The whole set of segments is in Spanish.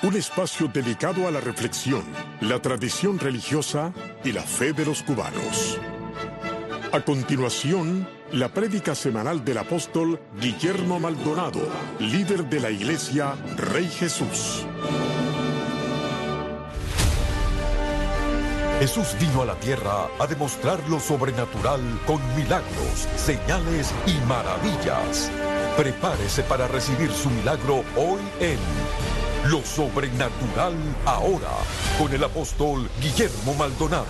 Un espacio dedicado a la reflexión, la tradición religiosa y la fe de los cubanos. A continuación, la prédica semanal del apóstol Guillermo Maldonado, líder de la Iglesia Rey Jesús. Jesús vino a la tierra a demostrar lo sobrenatural con milagros, señales y maravillas. Prepárese para recibir su milagro hoy en Lo Sobrenatural Ahora, con el apóstol Guillermo Maldonado.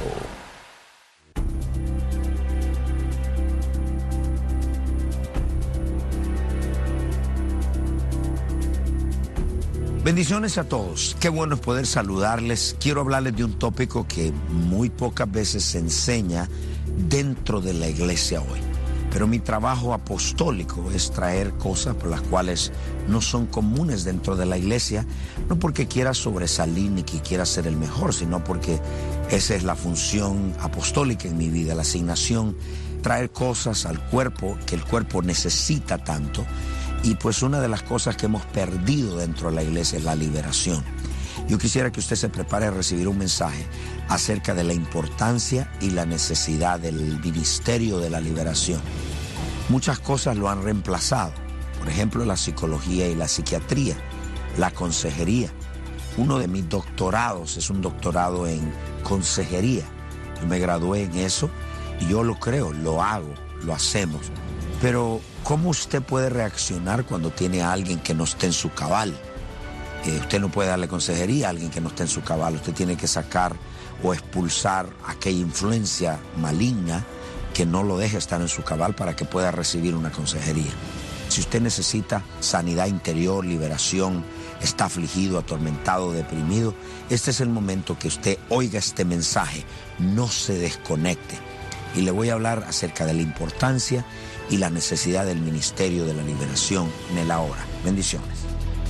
Bendiciones a todos. Qué bueno es poder saludarles. Quiero hablarles de un tópico que muy pocas veces se enseña dentro de la iglesia hoy. Pero mi trabajo apostólico es traer cosas por las cuales no son comunes dentro de la iglesia, no porque quiera sobresalir ni que quiera ser el mejor, sino porque esa es la función apostólica en mi vida, la asignación, traer cosas al cuerpo que el cuerpo necesita tanto. Y pues una de las cosas que hemos perdido dentro de la iglesia es la liberación. Yo quisiera que usted se prepare a recibir un mensaje acerca de la importancia y la necesidad del ministerio de la liberación. Muchas cosas lo han reemplazado. Por ejemplo, la psicología y la psiquiatría, la consejería. Uno de mis doctorados es un doctorado en consejería. Yo me gradué en eso y yo lo creo, lo hago, lo hacemos. Pero, ¿cómo usted puede reaccionar cuando tiene a alguien que no esté en su cabal? Usted no puede darle consejería a alguien que no esté en su cabal. Usted tiene que sacar o expulsar aquella influencia maligna que no lo deje estar en su cabal para que pueda recibir una consejería. Si usted necesita sanidad interior, liberación, está afligido, atormentado, deprimido, este es el momento que usted oiga este mensaje. No se desconecte. Y le voy a hablar acerca de la importancia y la necesidad del ministerio de la liberación en el ahora. Bendiciones.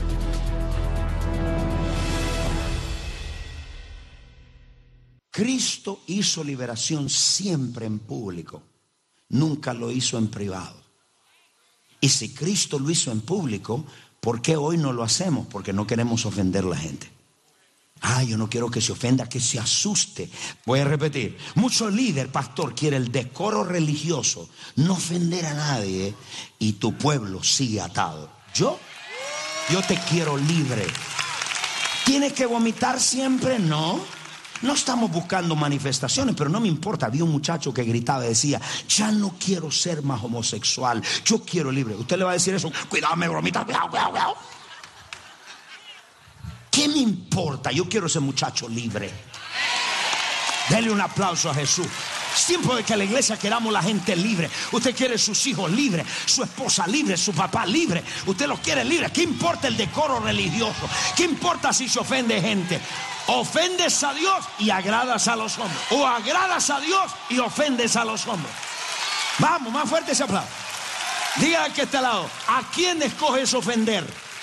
Cristo hizo liberación siempre en público, nunca lo hizo en privado. Y si Cristo lo hizo en público, ¿por qué hoy no lo hacemos? Porque no queremos ofender a la gente. Yo no quiero que se ofenda, que se asuste. Voy a repetir, mucho líder, pastor, quiere el decoro religioso, no ofender a nadie, y tu pueblo sigue atado. Yo te quiero libre. ¿Tienes que vomitar siempre? No estamos buscando manifestaciones, pero no me importa. Había un muchacho que gritaba y decía: ya no quiero ser más homosexual, yo quiero libre. Usted le va a decir eso: cuidado, me bromita, cuidado. ¿Qué me importa? Yo quiero ese muchacho libre. Dele un aplauso a Jesús. Es tiempo de que la iglesia queramos la gente libre. Usted quiere sus hijos libres, su esposa libre, su papá libre. Usted los quiere libres. ¿Qué importa el decoro religioso? ¿Qué importa si se ofende gente? Ofendes a Dios y agradas a los hombres, o agradas a Dios y ofendes a los hombres. Vamos, más fuerte ese aplauso. Diga al que está al lado: ¿a quién escoges ofender?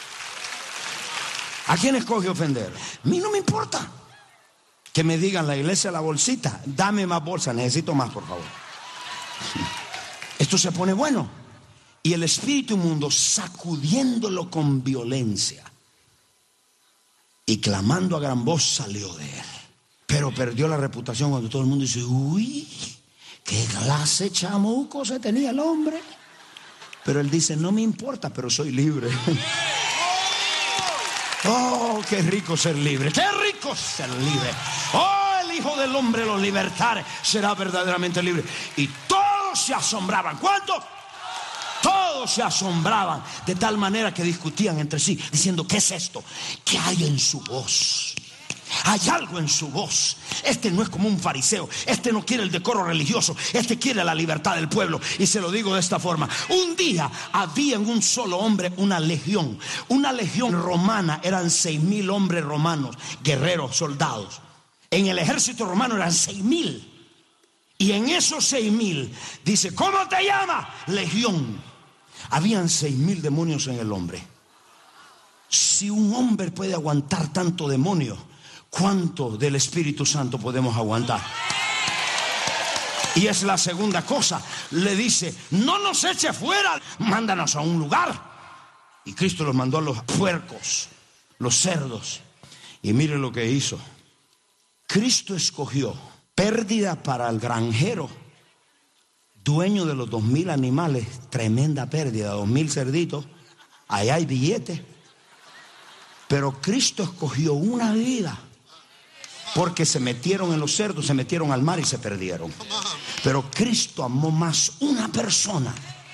¿A quién escoge ofender? A mí no me importa que me digan la iglesia la bolsita. Dame más bolsa, necesito más, por favor. Esto se pone bueno. Y el espíritu inmundo, sacudiéndolo con violencia y clamando a gran voz, salió de él. Pero perdió la reputación cuando todo el mundo dice: uy, qué clase chamuco se tenía el hombre. Pero él dice: no me importa, pero soy libre. Oh, qué rico ser libre, qué rico ser libre. Oh, el Hijo del Hombre los libertare, será verdaderamente libre. Y todos se asombraban. ¿Cuántos? Todos se asombraban, de tal manera que discutían entre sí, diciendo: ¿qué es esto? ¿Qué hay en su voz? Hay algo en su voz. Este no es como un fariseo. Este no quiere el decoro religioso. Este quiere la libertad del pueblo. Y se lo digo de esta forma: un día había en un solo hombre una legión. Una legión romana. Eran 6,000 hombres romanos, guerreros, soldados. En el ejército romano eran 6,000. Y en esos 6,000 dice: ¿cómo te llamas? Legión. Habían 6,000 demonios en el hombre. Si un hombre puede aguantar tanto demonio, ¿cuánto del Espíritu Santo podemos aguantar? Y es la segunda cosa. Le dice: no nos eche fuera, mándanos a un lugar. Y Cristo los mandó a los puercos, los cerdos. Y mire lo que hizo. Cristo escogió pérdida para el granjero, dueño de los 2,000 animales, tremenda pérdida, 2,000 cerditos, ahí hay billetes. Pero Cristo escogió una vida, porque se metieron en los cerdos, se metieron al mar y se perdieron. Pero Cristo amó más una persona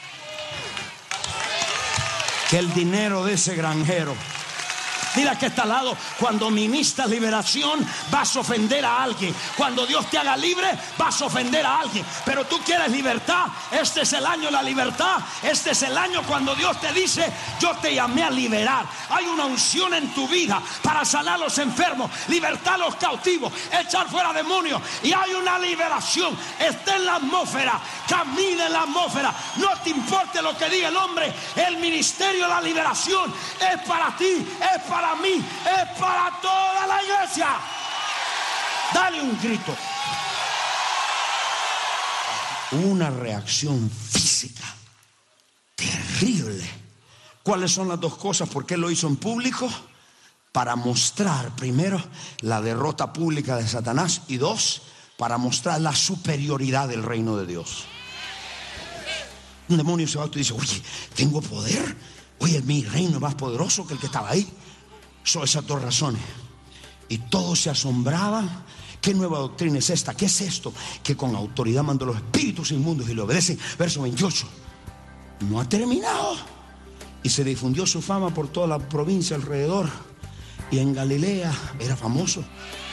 que el dinero de ese granjero. Mira que está al lado, cuando ministras liberación vas a ofender a alguien. Cuando Dios te haga libre vas a ofender a alguien. Pero tú quieres libertad. Este es el año de la libertad. Este es el año cuando Dios te dice: yo te llamé a liberar. Hay una unción en tu vida para sanar a los enfermos, libertar a los cautivos, echar fuera demonios. Y hay una liberación. Está en la atmósfera. Camina en la atmósfera. No te importe lo que diga el hombre. El ministerio de la liberación es para ti, es para mí, es para toda la iglesia. Dale un grito. Una reacción física terrible. ¿Cuáles son las dos cosas? ¿Por qué lo hizo en público? Para mostrar, primero, la derrota pública de Satanás, y dos, para mostrar la superioridad del reino de Dios. Un demonio se va y tú dices: oye, tengo poder. Oye, mi reino es más poderoso que el que estaba ahí. Son esas dos razones. Y todos se asombraban. ¿Qué nueva doctrina es esta? ¿Qué es esto? Que con autoridad mandó los espíritus inmundos y le obedecen. Verso 28. No ha terminado. Y se difundió su fama por toda la provincia alrededor. Y en Galilea era famoso.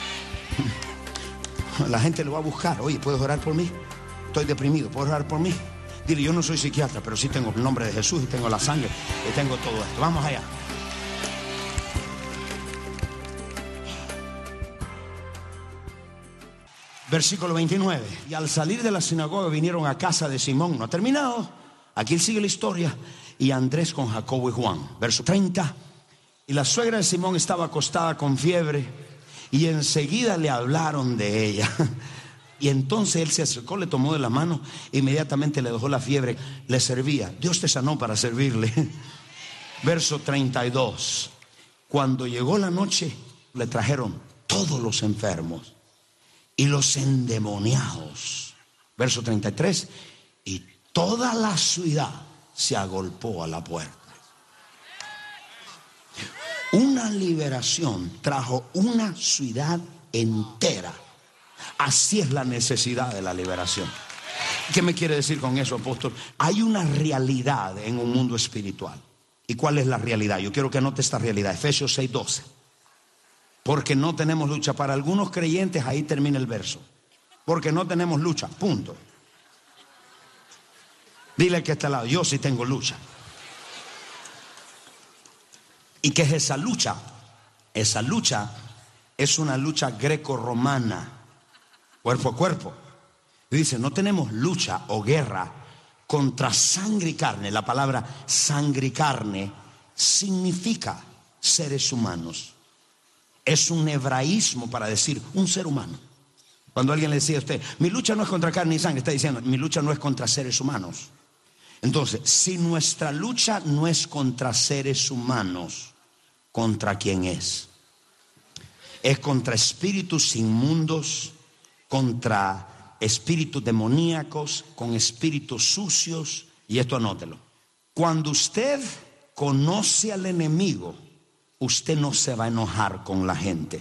La gente lo va a buscar. Oye, ¿puedes orar por mí? Estoy deprimido, ¿puedes orar por mí? Dile: yo no soy psiquiatra, pero sí tengo el nombre de Jesús y tengo la sangre y tengo todo esto. Vamos allá. Versículo 29. Y al salir de la sinagoga vinieron a casa de Simón. No ha terminado. Aquí sigue la historia. Y Andrés con Jacobo y Juan. Verso 30. Y la suegra de Simón estaba acostada con fiebre, y enseguida le hablaron de ella. Y entonces él se acercó, le tomó de la mano, inmediatamente le dejó la fiebre, le servía. Dios te sanó para servirle. Verso 32. Cuando llegó la noche, le trajeron todos los enfermos y los endemoniados. Verso 33. Y toda la ciudad se agolpó a la puerta. Una liberación trajo una ciudad entera. Así es la necesidad de la liberación. ¿Qué me quiere decir con eso, apóstol? Hay una realidad en un mundo espiritual. ¿Y cuál es la realidad? Yo quiero que anote esta realidad. Efesios 6:12. Porque no tenemos lucha. Para algunos creyentes ahí termina el verso. Porque no tenemos lucha, punto. Dile que está al lado: yo sí tengo lucha. ¿Y qué es esa lucha? Esa lucha es una lucha greco-romana, cuerpo a cuerpo. Y dice: no tenemos lucha o guerra contra sangre y carne. La palabra sangre y carne significa seres humanos. Es un hebraísmo para decir un ser humano. Cuando alguien le decía a usted: mi lucha no es contra carne y sangre, está diciendo: mi lucha no es contra seres humanos. Entonces, si nuestra lucha no es contra seres humanos, ¿contra quién es? Es contra espíritus inmundos, contra espíritus demoníacos, con espíritus sucios. Y esto anótelo: cuando usted conoce al enemigo, usted no se va a enojar con la gente.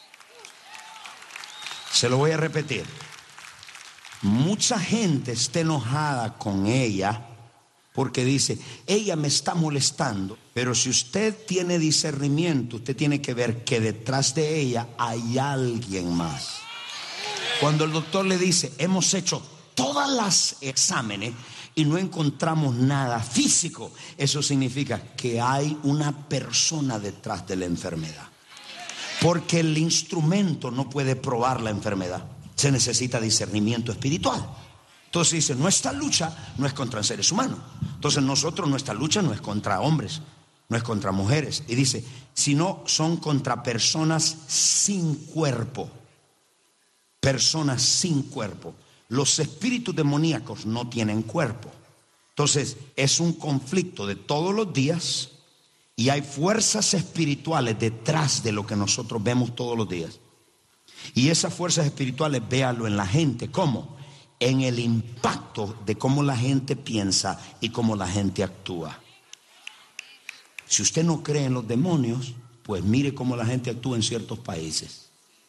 Se lo voy a repetir. Mucha gente está enojada con ella porque dice: ella me está molestando. Pero si usted tiene discernimiento, usted tiene que ver que detrás de ella hay alguien más. Cuando el doctor le dice: hemos hecho todas las exámenes y no encontramos nada físico, eso significa que hay una persona detrás de la enfermedad. Porque el instrumento no puede probar la enfermedad. Se necesita discernimiento espiritual. Entonces dice: nuestra lucha no es contra seres humanos. Entonces nuestra lucha no es contra hombres, no es contra mujeres. Y dice: sino son contra personas sin cuerpo. Personas sin cuerpo. Los espíritus demoníacos no tienen cuerpo. Entonces es un conflicto de todos los días Y hay fuerzas espirituales detrás de lo que nosotros vemos todos los días. Y esas fuerzas espirituales, véalo en la gente. ¿Cómo? En el impacto de cómo la gente piensa y cómo la gente actúa. Si usted no cree en los demonios, pues mire cómo la gente actúa en ciertos países.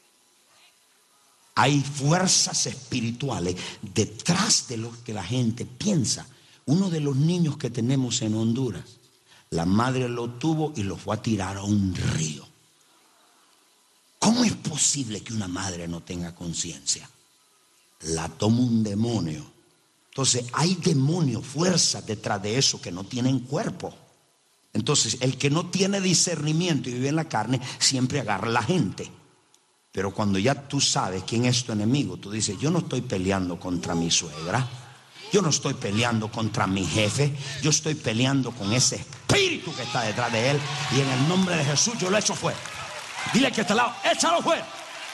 Hay fuerzas espirituales detrás de lo que la gente piensa. Uno de los niños que tenemos en Honduras, la madre lo tuvo y lo fue a tirar a un río. ¿Cómo es posible que una madre no tenga conciencia? La toma un demonio. Entonces hay demonios, fuerzas detrás de eso que no tienen cuerpo. Entonces el que no tiene discernimiento y vive en la carne siempre agarra a la gente. Pero cuando ya tú sabes quién es tu enemigo, tú dices: yo no estoy peleando contra mi suegra, yo no estoy peleando contra mi jefe, yo estoy peleando con ese espíritu que está detrás de él, y en el nombre de Jesús yo lo echo fuera. Dile que está al lado: échalo fuera.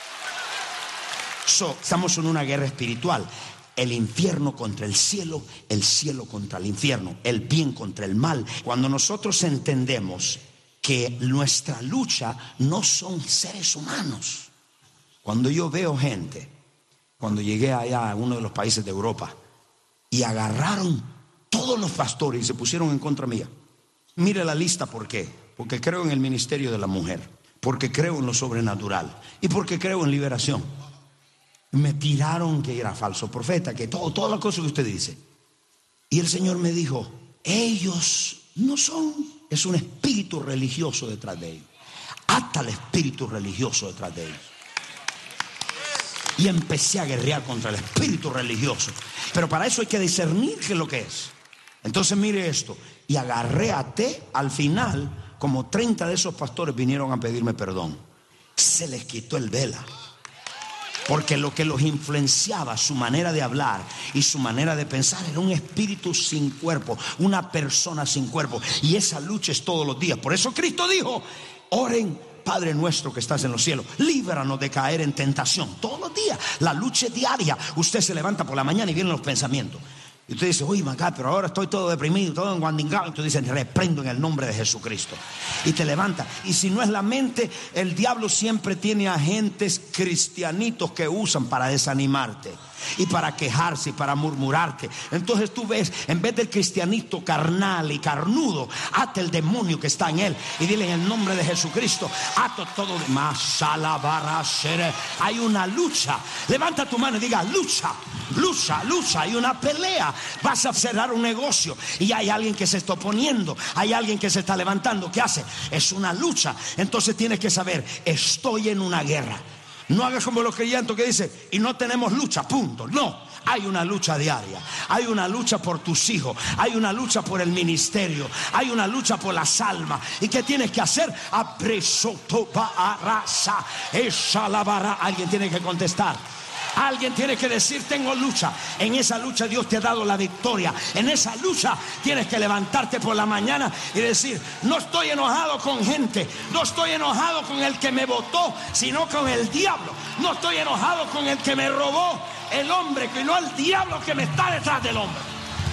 Estamos en una guerra espiritual. El infierno contra el cielo contra el infierno, el bien contra el mal. Cuando nosotros entendemos que nuestra lucha no son seres humanos. Cuando yo veo gente, cuando llegué allá a uno de los países de Europa, y agarraron todos los pastores y se pusieron en contra mía. Mire la lista. ¿Por qué? Porque creo en el ministerio de la mujer, porque creo en lo sobrenatural y porque creo en liberación. Me tiraron que era falso profeta, que todas las cosas que usted dice. Y el Señor me dijo: ellos no son, es un espíritu religioso detrás de ellos. Ata el espíritu religioso detrás de ellos. Y empecé a guerrear contra el espíritu religioso. Pero para eso hay que discernir qué es lo que es. Entonces mire esto. Y agarré a al final, como 30 de esos pastores vinieron a pedirme perdón. Se les quitó el vela. Porque lo que los influenciaba, su manera de hablar y su manera de pensar, era un espíritu sin cuerpo, una persona sin cuerpo. Y esa lucha es todos los días. Por eso Cristo dijo: oren, Padre nuestro que estás en los cielos, líbranos de caer en tentación. Todos los días, la lucha es diaria. Usted se levanta por la mañana y vienen los pensamientos. Y usted dice: uy, Macá, pero ahora estoy todo deprimido, todo enguandingado. Y tú dices: reprendo en el nombre de Jesucristo. Y te levanta. Y si no es la mente, el diablo siempre tiene agentes cristianitos que usan para desanimarte y para quejarse y para murmurarte. Entonces tú ves, en vez del cristianito carnal y carnudo, ate el demonio que está en él y dile: en el nombre de Jesucristo, ato todo de más. Hay una lucha. Levanta tu mano y diga: lucha, lucha, lucha. Hay una pelea. Vas a cerrar un negocio y hay alguien que se está oponiendo, hay alguien que se está levantando. ¿Qué hace? Es una lucha. Entonces tienes que saber: estoy en una guerra. No hagas como los creyentes que dicen: y no tenemos lucha, punto. No, hay una lucha diaria. Hay una lucha por tus hijos, hay una lucha por el ministerio, hay una lucha por las almas. ¿Y qué tienes que hacer? Alguien tiene que contestar. Alguien tiene que decir: tengo lucha. En esa lucha Dios te ha dado la victoria. En esa lucha tienes que levantarte por la mañana y decir: no estoy enojado con gente, no estoy enojado con el que me votó, sino con el diablo. No estoy enojado con el que me robó, el hombre, que no el diablo que me está detrás del hombre.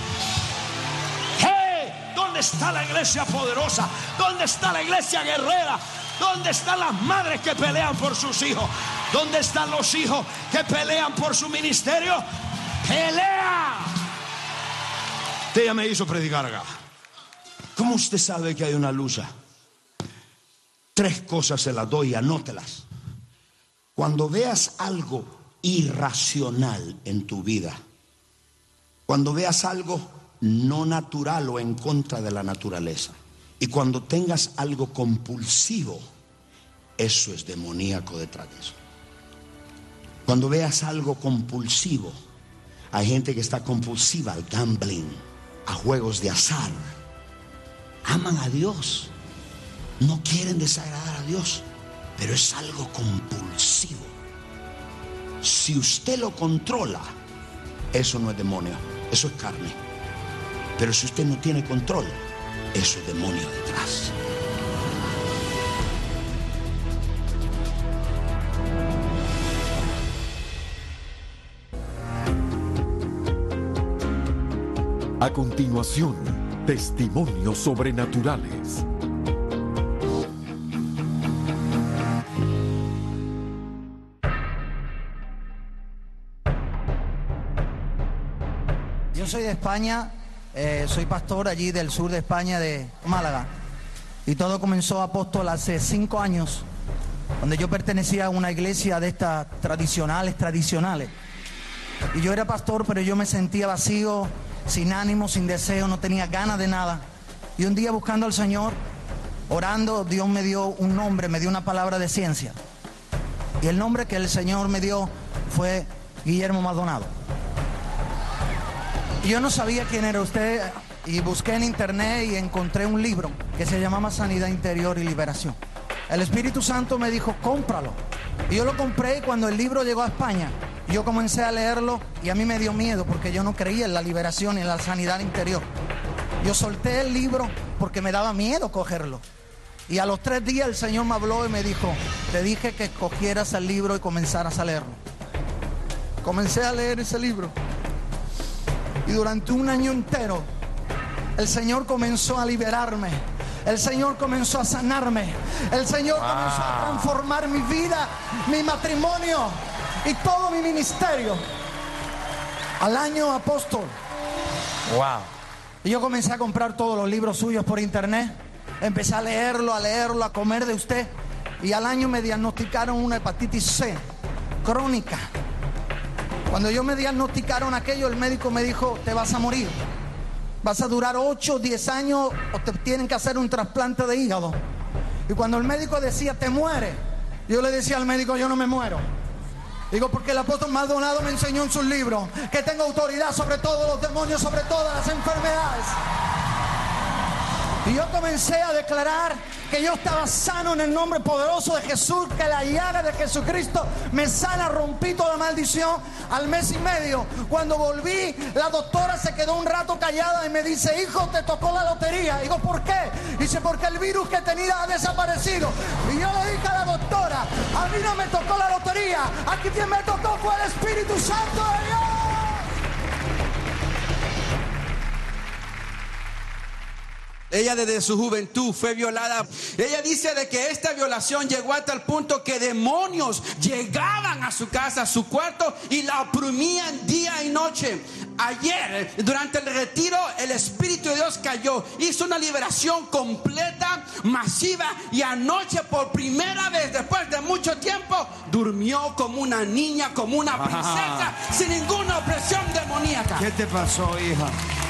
¡Hey! ¿Dónde está la iglesia poderosa? ¿Dónde está la iglesia guerrera? ¿Dónde están las madres que pelean por sus hijos? ¿Dónde están los hijos que pelean por su ministerio? ¡Pelea! Usted ya me hizo predicar acá. ¿Cómo usted sabe que hay una lucha? 3 cosas se las doy, anótelas. Cuando veas algo irracional en tu vida, cuando veas algo no natural o en contra de la naturaleza, y cuando tengas algo compulsivo, eso es demoníaco detrás de eso. Cuando veas algo compulsivo, hay gente que está compulsiva al gambling, a juegos de azar. Aman a Dios, no quieren desagradar a Dios, pero es algo compulsivo. Si usted lo controla, eso no es demonio, eso es carne. Pero si usted no tiene control, eso es demonio detrás. A continuación, testimonios sobrenaturales. Yo soy de España, soy pastor allí del sur de España, de Málaga. Y todo comenzó, apóstol, hace 5 años, donde yo pertenecía a una iglesia de estas tradicionales. Y yo era pastor, pero yo me sentía vacío, sin ánimo, sin deseo, no tenía ganas de nada. Y un día, buscando al Señor, orando, Dios me dio un nombre, me dio una palabra de ciencia. Y el nombre que el Señor me dio fue Guillermo Maldonado. Y yo no sabía quién era usted, y busqué en internet y encontré un libro que se llamaba Sanidad Interior y Liberación. El Espíritu Santo me dijo, cómpralo. Y yo lo compré, y cuando el libro llegó a España, yo comencé a leerlo y a mí me dio miedo porque yo no creía en la liberación y en la sanidad interior. Yo solté el libro porque me daba miedo cogerlo. Y a los 3 días el Señor me habló y me dijo, te dije que cogieras el libro y comenzaras a leerlo. Comencé a leer ese libro. Y durante 1 año entero, el Señor comenzó a liberarme. El Señor comenzó a sanarme. El Señor comenzó a transformar mi vida, mi matrimonio y todo mi ministerio. Al año, apóstol. Wow. Y yo comencé a comprar todos los libros suyos por internet. Empecé a leerlo, a comer de usted. Y al año me diagnosticaron una hepatitis C crónica. Cuando yo me diagnosticaron aquello, el médico me dijo, te vas a morir. Vas a durar 8 o 10 años o te tienen que hacer un trasplante de hígado. Y cuando el médico decía, te mueres, yo le decía al médico, yo no me muero. Digo, porque el apóstol Maldonado me enseñó en sus libros que tengo autoridad sobre todos los demonios, sobre todas las enfermedades. Y yo comencé a declarar que yo estaba sano en el nombre poderoso de Jesús, que la llaga de Jesucristo me sana, rompí toda maldición. Al mes y medio, cuando volví, la doctora se quedó un rato callada y me dice, hijo, te tocó la lotería. Digo, ¿por qué? Dice, porque el virus que tenía ha desaparecido. Y yo le dije a la doctora, a mí no me tocó la lotería, aquí quien me tocó fue el Espíritu Santo de Dios. Ella desde su juventud fue violada. Ella dice de que esta violación llegó hasta el punto que demonios llegaban a su casa, a su cuarto, y la oprimían día y noche. Ayer, durante el retiro, el Espíritu de Dios cayó, hizo una liberación completa, masiva, y anoche, por primera vez después de mucho tiempo, durmió como una niña, como una princesa, sin ninguna opresión demoníaca. ¿Qué te pasó, hija?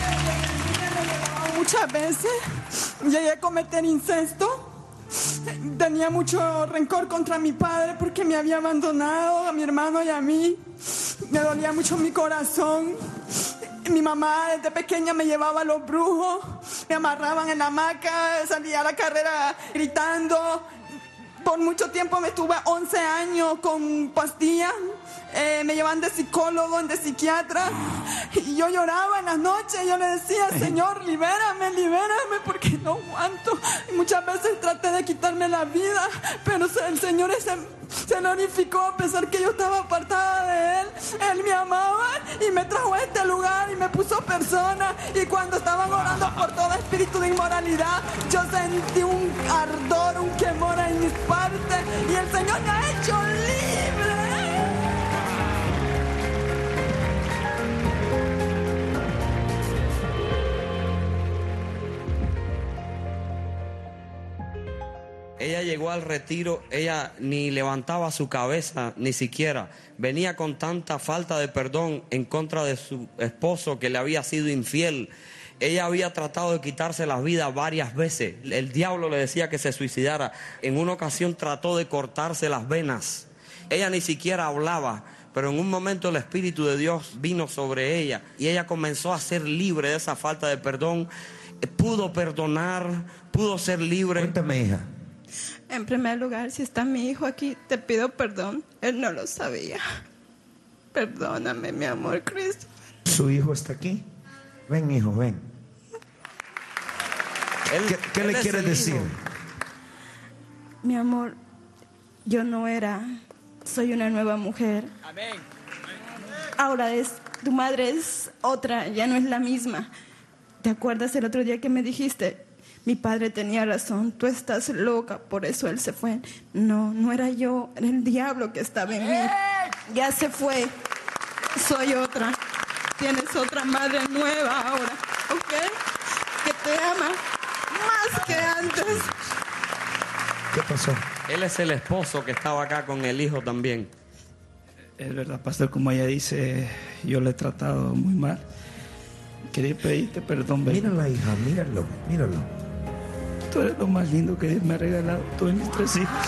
Muchas veces llegué a cometer incesto. Tenía mucho rencor contra mi padre porque me había abandonado, a mi hermano y a mí. Me dolía mucho mi corazón. Mi mamá desde pequeña me llevaba a los brujos, me amarraban en la hamaca, salía a la carrera gritando. Por mucho tiempo me estuve 11 años con pastillas. Me llevan de psicólogo, de psiquiatra, y yo lloraba en las noches. Yo le decía, Señor, libérame, porque no aguanto. Y muchas veces traté de quitarme la vida, pero el Señor se glorificó a pesar que yo estaba apartada de Él. Él me amaba y me trajo a este lugar y me puso persona. Y cuando estaban orando por todo espíritu de inmoralidad, yo sentí un ardor, un quemor en mis partes, y el Señor me ha hecho libre. Ella llegó al retiro, ella ni levantaba su cabeza, ni siquiera. Venía con tanta falta de perdón en contra de su esposo que le había sido infiel. Ella había tratado de quitarse la vida varias veces. El diablo le decía que se suicidara. En una ocasión trató de cortarse las venas. Ella ni siquiera hablaba, pero en un momento el Espíritu de Dios vino sobre ella y ella comenzó a ser libre de esa falta de perdón. Pudo perdonar, pudo ser libre. Cuéntame, hija. En primer lugar, si está mi hijo aquí, te pido perdón. Él no lo sabía. Perdóname, mi amor, Cristo. ¿Su hijo está aquí? Ven, hijo, ven. ¿Qué le quieres decir? Mi amor, yo no era. Soy una nueva mujer. Amén. Ahora tu madre es otra, ya no es la misma. ¿Te acuerdas el otro día que me dijiste? Mi padre tenía razón, tú estás loca, por eso él se fue. No, no era yo, era el diablo que estaba en mí. Ya se fue, soy otra. tienes otra madre nueva ahora, ¿ok? Que te ama más que antes. ¿Qué pasó? Él es el esposo que estaba acá con el hijo también. Es verdad, pastor, como ella dice, yo le he tratado muy mal. Quería pedirte perdón, baby. Mírala, hija, míralo. Tú eres lo más lindo que Dios me ha regalado, tú y mis 3 hijos.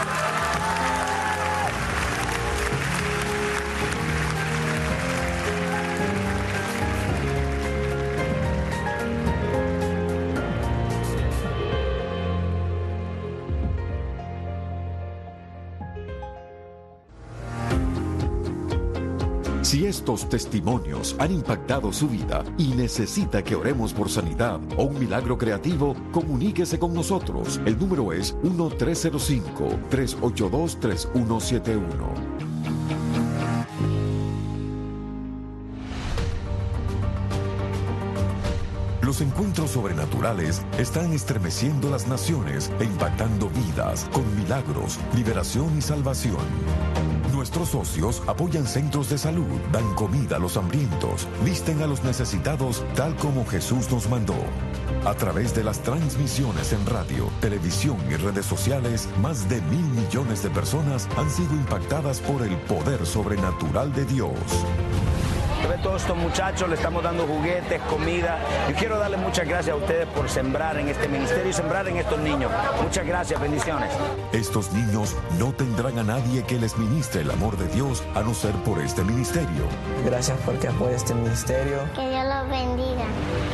Si estos testimonios han impactado su vida y necesita que oremos por sanidad o un milagro creativo, comuníquese con nosotros. El número es 1-305-382-3171. Los encuentros sobrenaturales están estremeciendo las naciones e impactando vidas con milagros, liberación y salvación. Nuestros socios apoyan centros de salud, dan comida a los hambrientos, visten a los necesitados tal como Jesús nos mandó. A través de las transmisiones en radio, televisión y redes sociales, más de 1.000 millones de personas han sido impactadas por el poder sobrenatural de Dios. A todos estos muchachos le estamos dando juguetes, comida. Yo quiero darle muchas gracias a ustedes por sembrar en este ministerio y sembrar en estos niños. Muchas gracias, bendiciones. Estos niños no tendrán a nadie que les ministre el amor de Dios a no ser por este ministerio. Gracias porque apoya este ministerio. Que Dios los bendiga.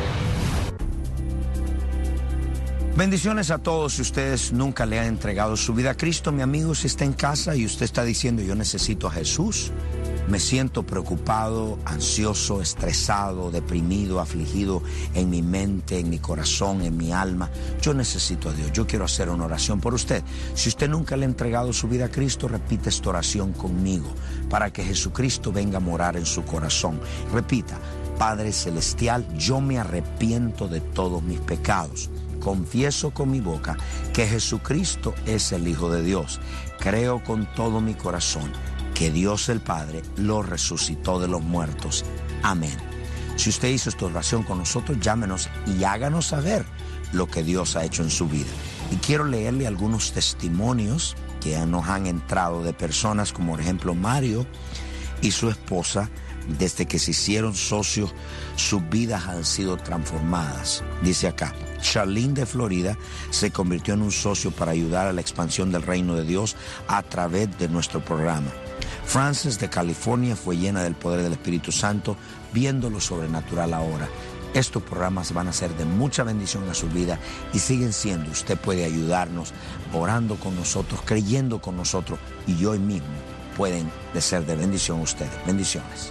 Bendiciones a todos. Si ustedes nunca le han entregado su vida a Cristo, mi amigo, si está en casa y usted está diciendo yo necesito a Jesús, me siento preocupado, ansioso, estresado, deprimido, afligido en mi mente, en mi corazón, en mi alma. Yo necesito a Dios. Yo quiero hacer una oración por usted. Si usted nunca le ha entregado su vida a Cristo, repite esta oración conmigo para que Jesucristo venga a morar en su corazón. Repita: Padre Celestial, yo me arrepiento de todos mis pecados. Confieso con mi boca que Jesucristo es el Hijo de Dios. Creo con todo mi corazón que Dios el Padre lo resucitó de los muertos. Amén. Si usted hizo esta oración con nosotros, llámenos y háganos saber lo que Dios ha hecho en su vida. Y quiero leerle algunos testimonios que nos han entrado de personas como por ejemplo Mario y su esposa. Desde que se hicieron socios, sus vidas han sido transformadas. Dice acá: Charlene de Florida se convirtió en un socio para ayudar a la expansión del reino de Dios a través de nuestro programa. Frances de California fue llena del poder del Espíritu Santo, viendo lo sobrenatural ahora. Estos programas van a ser de mucha bendición a su vida y siguen siendo. Usted puede ayudarnos orando con nosotros, creyendo con nosotros, y hoy mismo pueden ser de bendición a ustedes. Bendiciones.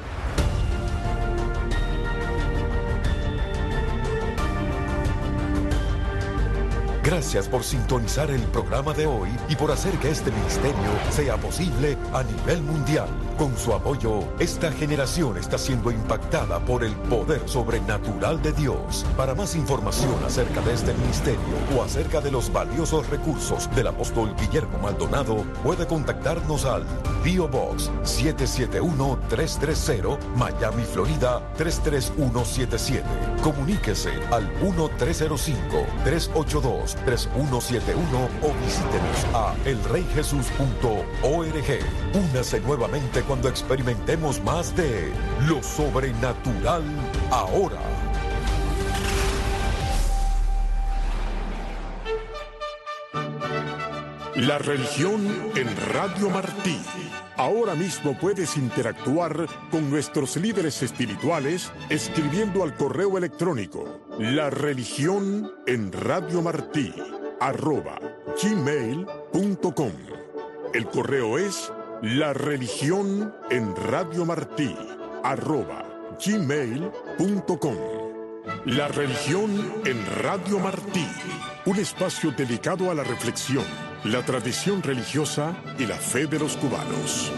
Gracias por sintonizar el programa de hoy y por hacer que este ministerio sea posible a nivel mundial. Con su apoyo, esta generación está siendo impactada por el poder sobrenatural de Dios. Para más información acerca de este ministerio o acerca de los valiosos recursos del apóstol Guillermo Maldonado, puede contactarnos al P.O. Box 771-330, Miami, Florida 33177. Comuníquese al 1-305-382-3171 o visítenos a elreyjesus.org. Únase nuevamente cuando experimentemos más de lo sobrenatural ahora. La religión en Radio Martí. Ahora mismo puedes interactuar con nuestros líderes espirituales escribiendo al correo electrónico lareligionenradiomartí@gmail.com. El correo es lareligionenradiomartí@gmail.com. La religión en Radio Martí, un espacio dedicado a la reflexión, la tradición religiosa y la fe de los cubanos.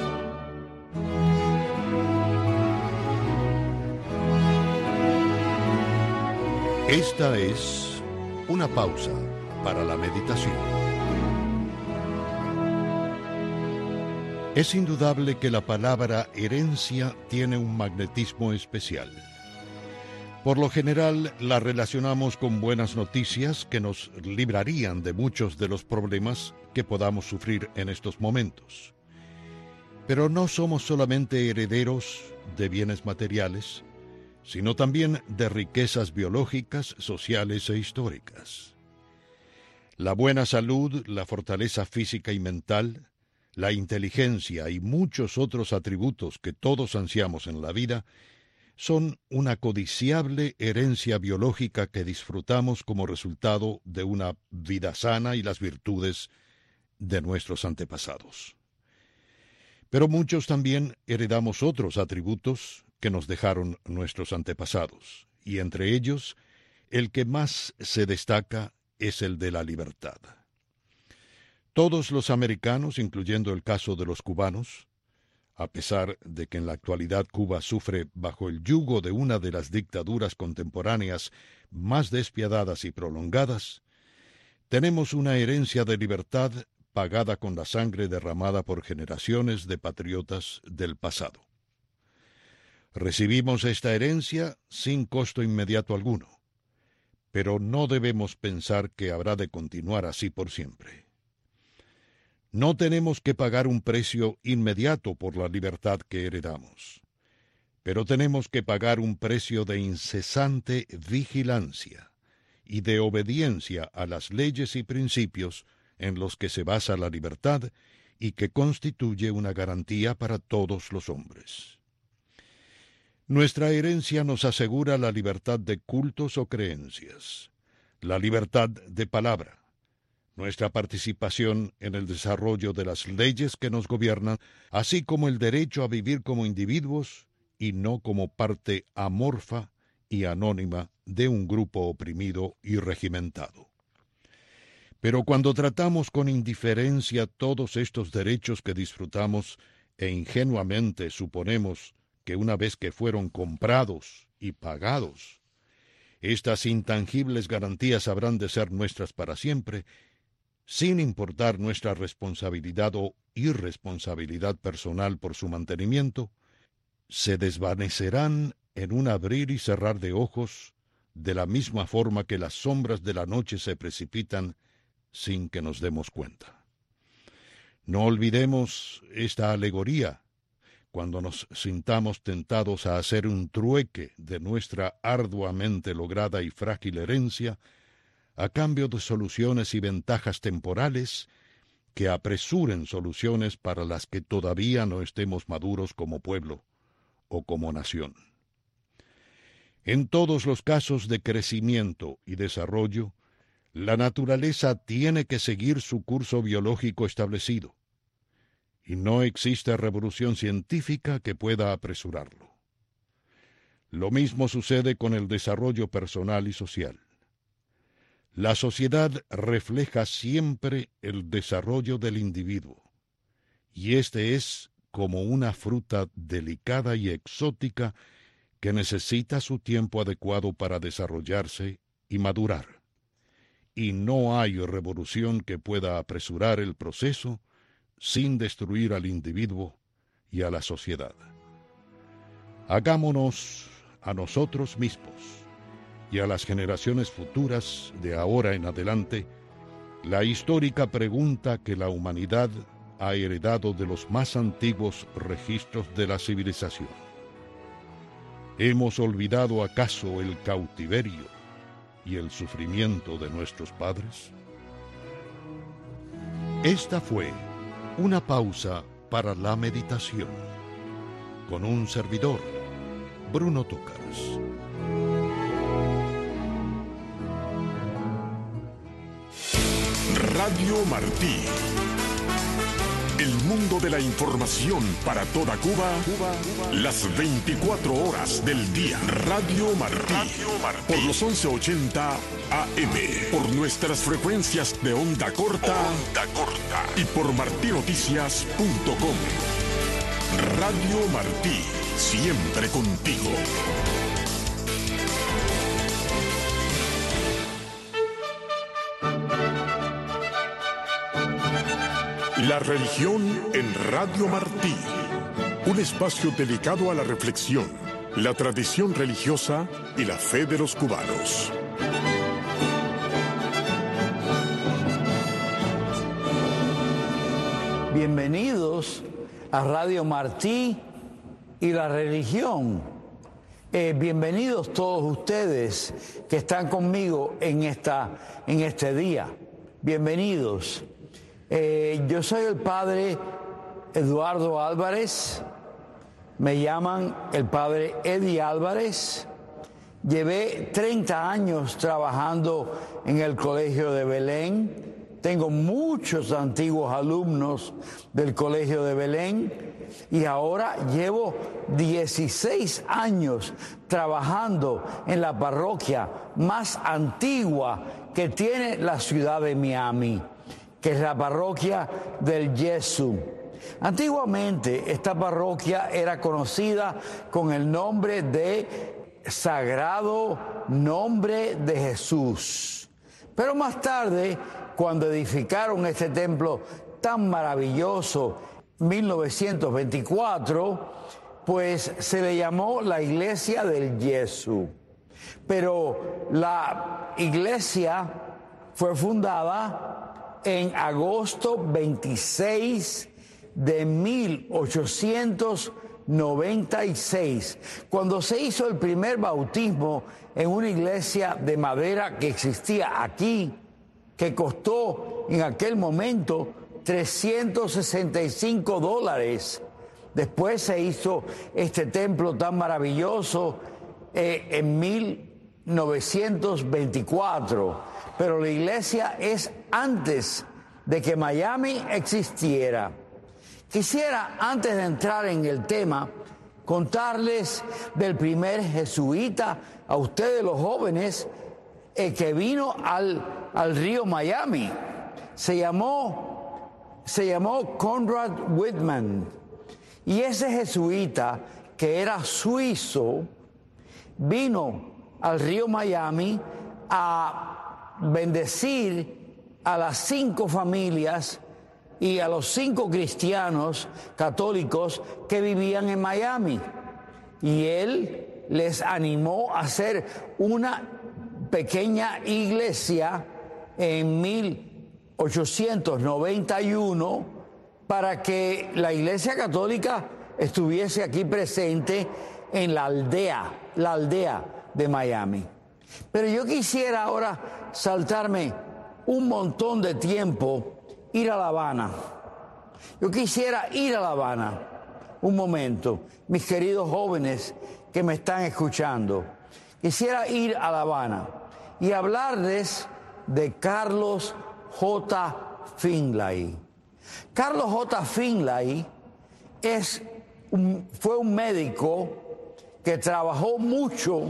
Esta es una pausa para la meditación. Es indudable que la palabra herencia tiene un magnetismo especial. Por lo general, la relacionamos con buenas noticias que nos librarían de muchos de los problemas que podamos sufrir en estos momentos. Pero no somos solamente herederos de bienes materiales, sino también de riquezas biológicas, sociales e históricas. La buena salud, la fortaleza física y mental, la inteligencia y muchos otros atributos que todos ansiamos en la vida son una codiciable herencia biológica que disfrutamos como resultado de una vida sana y las virtudes de nuestros antepasados. Pero muchos también heredamos otros atributos que nos dejaron nuestros antepasados, y entre ellos, el que más se destaca es el de la libertad. Todos los americanos, incluyendo el caso de los cubanos, a pesar de que en la actualidad Cuba sufre bajo el yugo de una de las dictaduras contemporáneas más despiadadas y prolongadas, tenemos una herencia de libertad pagada con la sangre derramada por generaciones de patriotas del pasado. Recibimos esta herencia sin costo inmediato alguno, pero no debemos pensar que habrá de continuar así por siempre. No tenemos que pagar un precio inmediato por la libertad que heredamos, pero tenemos que pagar un precio de incesante vigilancia y de obediencia a las leyes y principios en los que se basa la libertad y que constituye una garantía para todos los hombres. Nuestra herencia nos asegura la libertad de cultos o creencias, la libertad de palabra, nuestra participación en el desarrollo de las leyes que nos gobiernan, así como el derecho a vivir como individuos y no como parte amorfa y anónima de un grupo oprimido y regimentado. Pero cuando tratamos con indiferencia todos estos derechos que disfrutamos e ingenuamente suponemos que una vez que fueron comprados y pagados, estas intangibles garantías habrán de ser nuestras para siempre, sin importar nuestra responsabilidad o irresponsabilidad personal por su mantenimiento, se desvanecerán en un abrir y cerrar de ojos, de la misma forma que las sombras de la noche se precipitan sin que nos demos cuenta. No olvidemos esta alegoría cuando nos sintamos tentados a hacer un trueque de nuestra arduamente lograda y frágil herencia a cambio de soluciones y ventajas temporales que apresuren soluciones para las que todavía no estemos maduros como pueblo o como nación. En todos los casos de crecimiento y desarrollo, la naturaleza tiene que seguir su curso biológico establecido, y no existe revolución científica que pueda apresurarlo. Lo mismo sucede con el desarrollo personal y social. La sociedad refleja siempre el desarrollo del individuo, y este es como una fruta delicada y exótica que necesita su tiempo adecuado para desarrollarse y madurar. Y no hay revolución que pueda apresurar el proceso sin destruir al individuo y a la sociedad. Hagámonos a nosotros mismos y a las generaciones futuras de ahora en adelante la histórica pregunta que la humanidad ha heredado de los más antiguos registros de la civilización. ¿Hemos olvidado acaso el cautiverio y el sufrimiento de nuestros padres? Esta fue una pausa para la meditación con un servidor, Bruno Tócaras. Radio Martí. El mundo de la información para toda Cuba, las 24 horas del día. Radio Martí. Por los 1180 AM. Por nuestras frecuencias de onda corta. Y por martinoticias.com. Radio Martí. Siempre contigo. La religión en Radio Martí. Un espacio dedicado a la reflexión, la tradición religiosa y la fe de los cubanos. Bienvenidos a Radio Martí y la religión. Bienvenidos todos ustedes que están conmigo en este día. Bienvenidos. Yo soy el padre Eduardo Álvarez. Me llaman el padre Eddie Álvarez. Llevé 30 años trabajando en el Colegio de Belén. Tengo muchos antiguos alumnos del Colegio de Belén y ahora llevo 16 años trabajando en la parroquia más antigua que tiene la ciudad de Miami, que es la parroquia del Jesús. Antiguamente esta parroquia era conocida con el nombre de Sagrado Nombre de Jesús. Pero más tarde, cuando edificaron este templo tan maravilloso, 1924, pues se le llamó la Iglesia del Jesús. Pero la iglesia fue fundada en agosto 26 de 1896, cuando se hizo el primer bautismo en una iglesia de madera que existía aquí, que costó en aquel momento $365. Después se hizo este templo tan maravilloso en 1924, pero la iglesia es antes de que Miami existiera. Quisiera, antes de entrar en el tema, contarles del primer jesuita, a ustedes los jóvenes, que vino al río Miami. Se llamó Conrad Whitman. Y ese jesuita, que era suizo, vino al río Miami a bendecir a las 5 familias y a los 5 cristianos católicos que vivían en Miami. Y él les animó a hacer una pequeña iglesia en 1891 para que la Iglesia Católica estuviese aquí presente en la aldea de Miami. Pero yo quisiera ahora saltarme un montón de tiempo, ir a La Habana. Yo quisiera ir a La Habana un momento, mis queridos jóvenes que me están escuchando. Quisiera ir a La Habana y hablarles de Carlos J. Finlay. Carlos J. Finlay fue un médico que trabajó mucho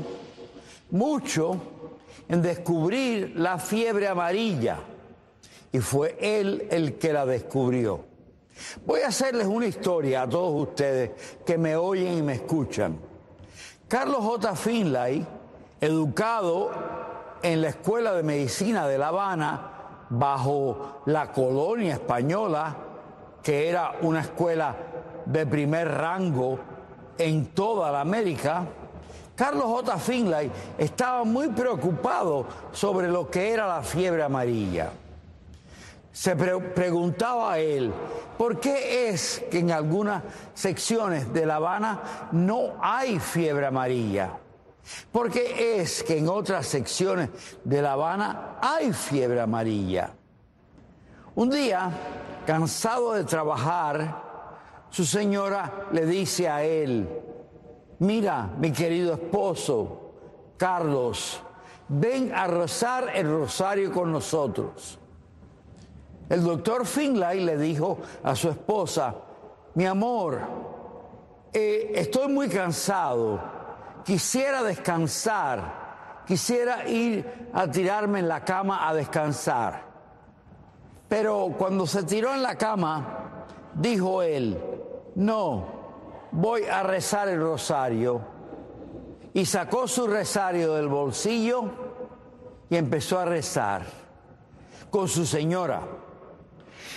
en descubrir la fiebre amarilla, y fue él el que la descubrió. Voy a hacerles una historia a todos ustedes que me oyen y me escuchan. Carlos J. Finlay, educado en la Escuela de Medicina de La Habana, bajo la colonia española, que era una escuela de primer rango en toda la América, Carlos J. Finlay estaba muy preocupado sobre lo que era la fiebre amarilla. Se preguntaba a él, ¿por qué es que en algunas secciones de La Habana no hay fiebre amarilla? ¿Por qué es que en otras secciones de La Habana hay fiebre amarilla? Un día, cansado de trabajar, su señora le dice a él: mira, mi querido esposo, Carlos, ven a rezar el rosario con nosotros. El doctor Finlay le dijo a su esposa: mi amor, estoy muy cansado, quisiera descansar, quisiera ir a tirarme en la cama a descansar. Pero cuando se tiró en la cama, dijo él: no, voy a rezar el rosario. Y sacó su rosario del bolsillo y empezó a rezar con su señora.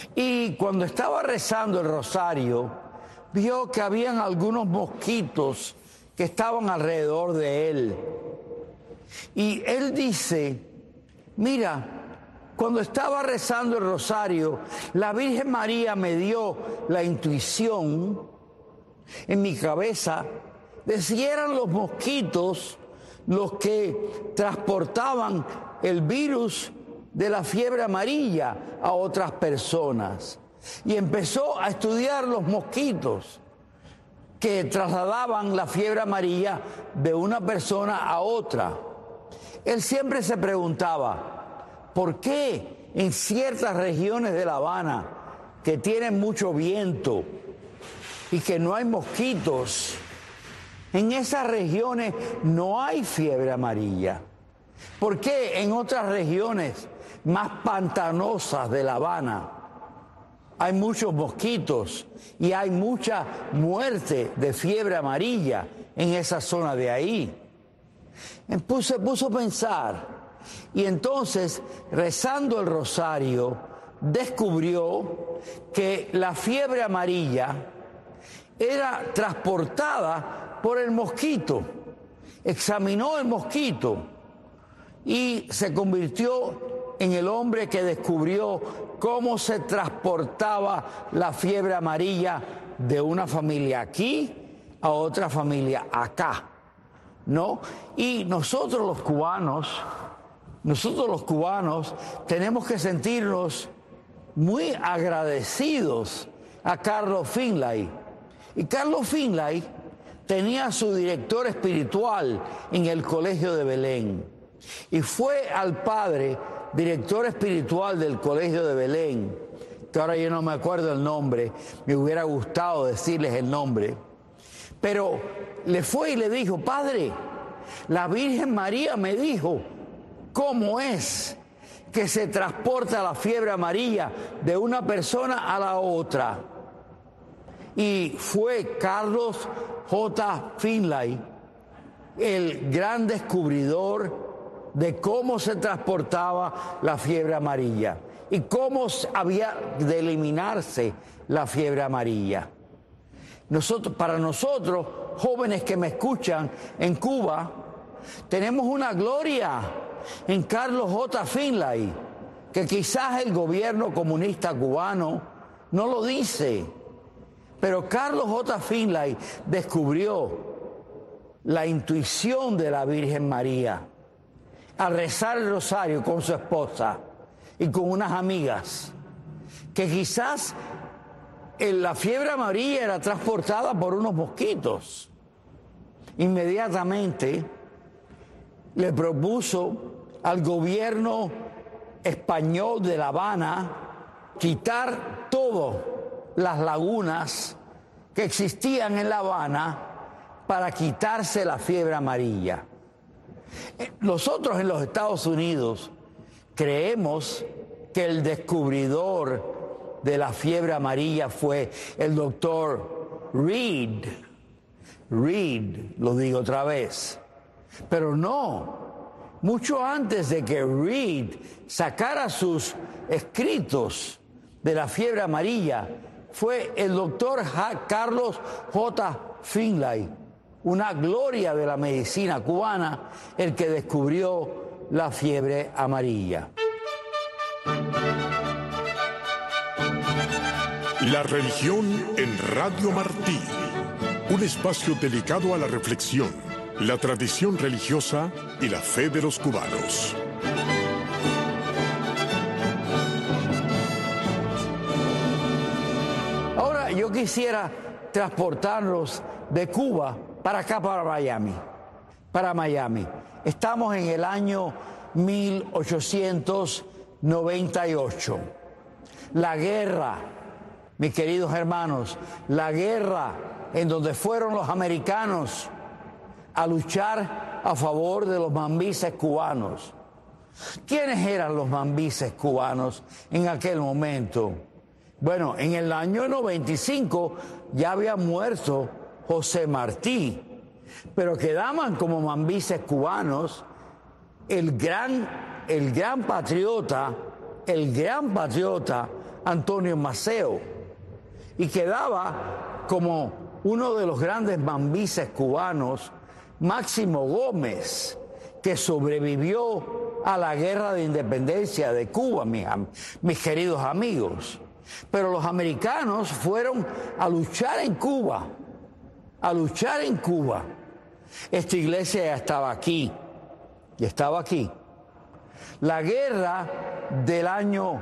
Y cuando estaba rezando el rosario, vio que habían algunos mosquitos que estaban alrededor de él. Y él dice, mira, cuando estaba rezando el rosario, la Virgen María me dio la intuición en mi cabeza de si eran los mosquitos los que transportaban el virus de la fiebre amarilla a otras personas. Y empezó a estudiar los mosquitos que trasladaban la fiebre amarilla de una persona a otra. Él siempre se preguntaba, ¿por qué en ciertas regiones de La Habana que tienen mucho viento y que no hay mosquitos, en esas regiones no hay fiebre amarilla? ¿Por qué en otras regiones más pantanosas de La Habana hay muchos mosquitos y hay mucha muerte de fiebre amarilla en esa zona de ahí? Se puso a pensar, y entonces, rezando el rosario, descubrió que la fiebre amarilla era transportada por el mosquito. Examinó el mosquito y se convirtió en el hombre que descubrió cómo se transportaba la fiebre amarilla de una familia aquí a otra familia acá, ¿no? Y nosotros los cubanos tenemos que sentirnos muy agradecidos a Carlos Finlay. Y Carlos Finlay tenía su director espiritual en el Colegio de Belén. Y fue al padre, director espiritual del Colegio de Belén, que ahora yo no me acuerdo el nombre, me hubiera gustado decirles el nombre, pero le fue y le dijo, padre, la Virgen María me dijo cómo es que se transporta la fiebre amarilla de una persona a la otra. Y fue Carlos J. Finlay el gran descubridor de cómo se transportaba la fiebre amarilla y cómo había de eliminarse la fiebre amarilla. Para nosotros, jóvenes que me escuchan en Cuba, tenemos una gloria en Carlos J. Finlay, que quizás el gobierno comunista cubano no lo dice, pero Carlos J. Finlay descubrió la intuición de la Virgen María al rezar el rosario con su esposa y con unas amigas, que quizás la fiebre amarilla era transportada por unos mosquitos. Inmediatamente le propuso al gobierno español de La Habana quitar todas las lagunas que existían en La Habana para quitarse la fiebre amarilla. Nosotros en los Estados Unidos creemos que el descubridor de la fiebre amarilla fue el doctor Reed. Reed, lo digo otra vez. Pero no, mucho antes de que Reed sacara sus escritos de la fiebre amarilla, fue el doctor Carlos J. Finlay, una gloria de la medicina cubana, el que descubrió la fiebre amarilla. La religión en Radio Martí, un espacio dedicado a la reflexión, la tradición religiosa y la fe de los cubanos. Ahora yo quisiera transportarlos de Cuba para acá, para Miami. Estamos en el año 1898. La guerra, mis queridos hermanos, la guerra en donde fueron los americanos a luchar a favor de los mambises cubanos. ¿Quiénes eran los mambises cubanos en aquel momento? Bueno, en el año 95 ya había muerto José Martí, pero quedaban como mambises cubanos el gran patriota Antonio Maceo, y quedaba como uno de los grandes mambises cubanos, Máximo Gómez, que sobrevivió a la guerra de independencia de Cuba, mis queridos amigos. Pero los americanos fueron a luchar en Cuba, Esta iglesia ya estaba aquí, La guerra del año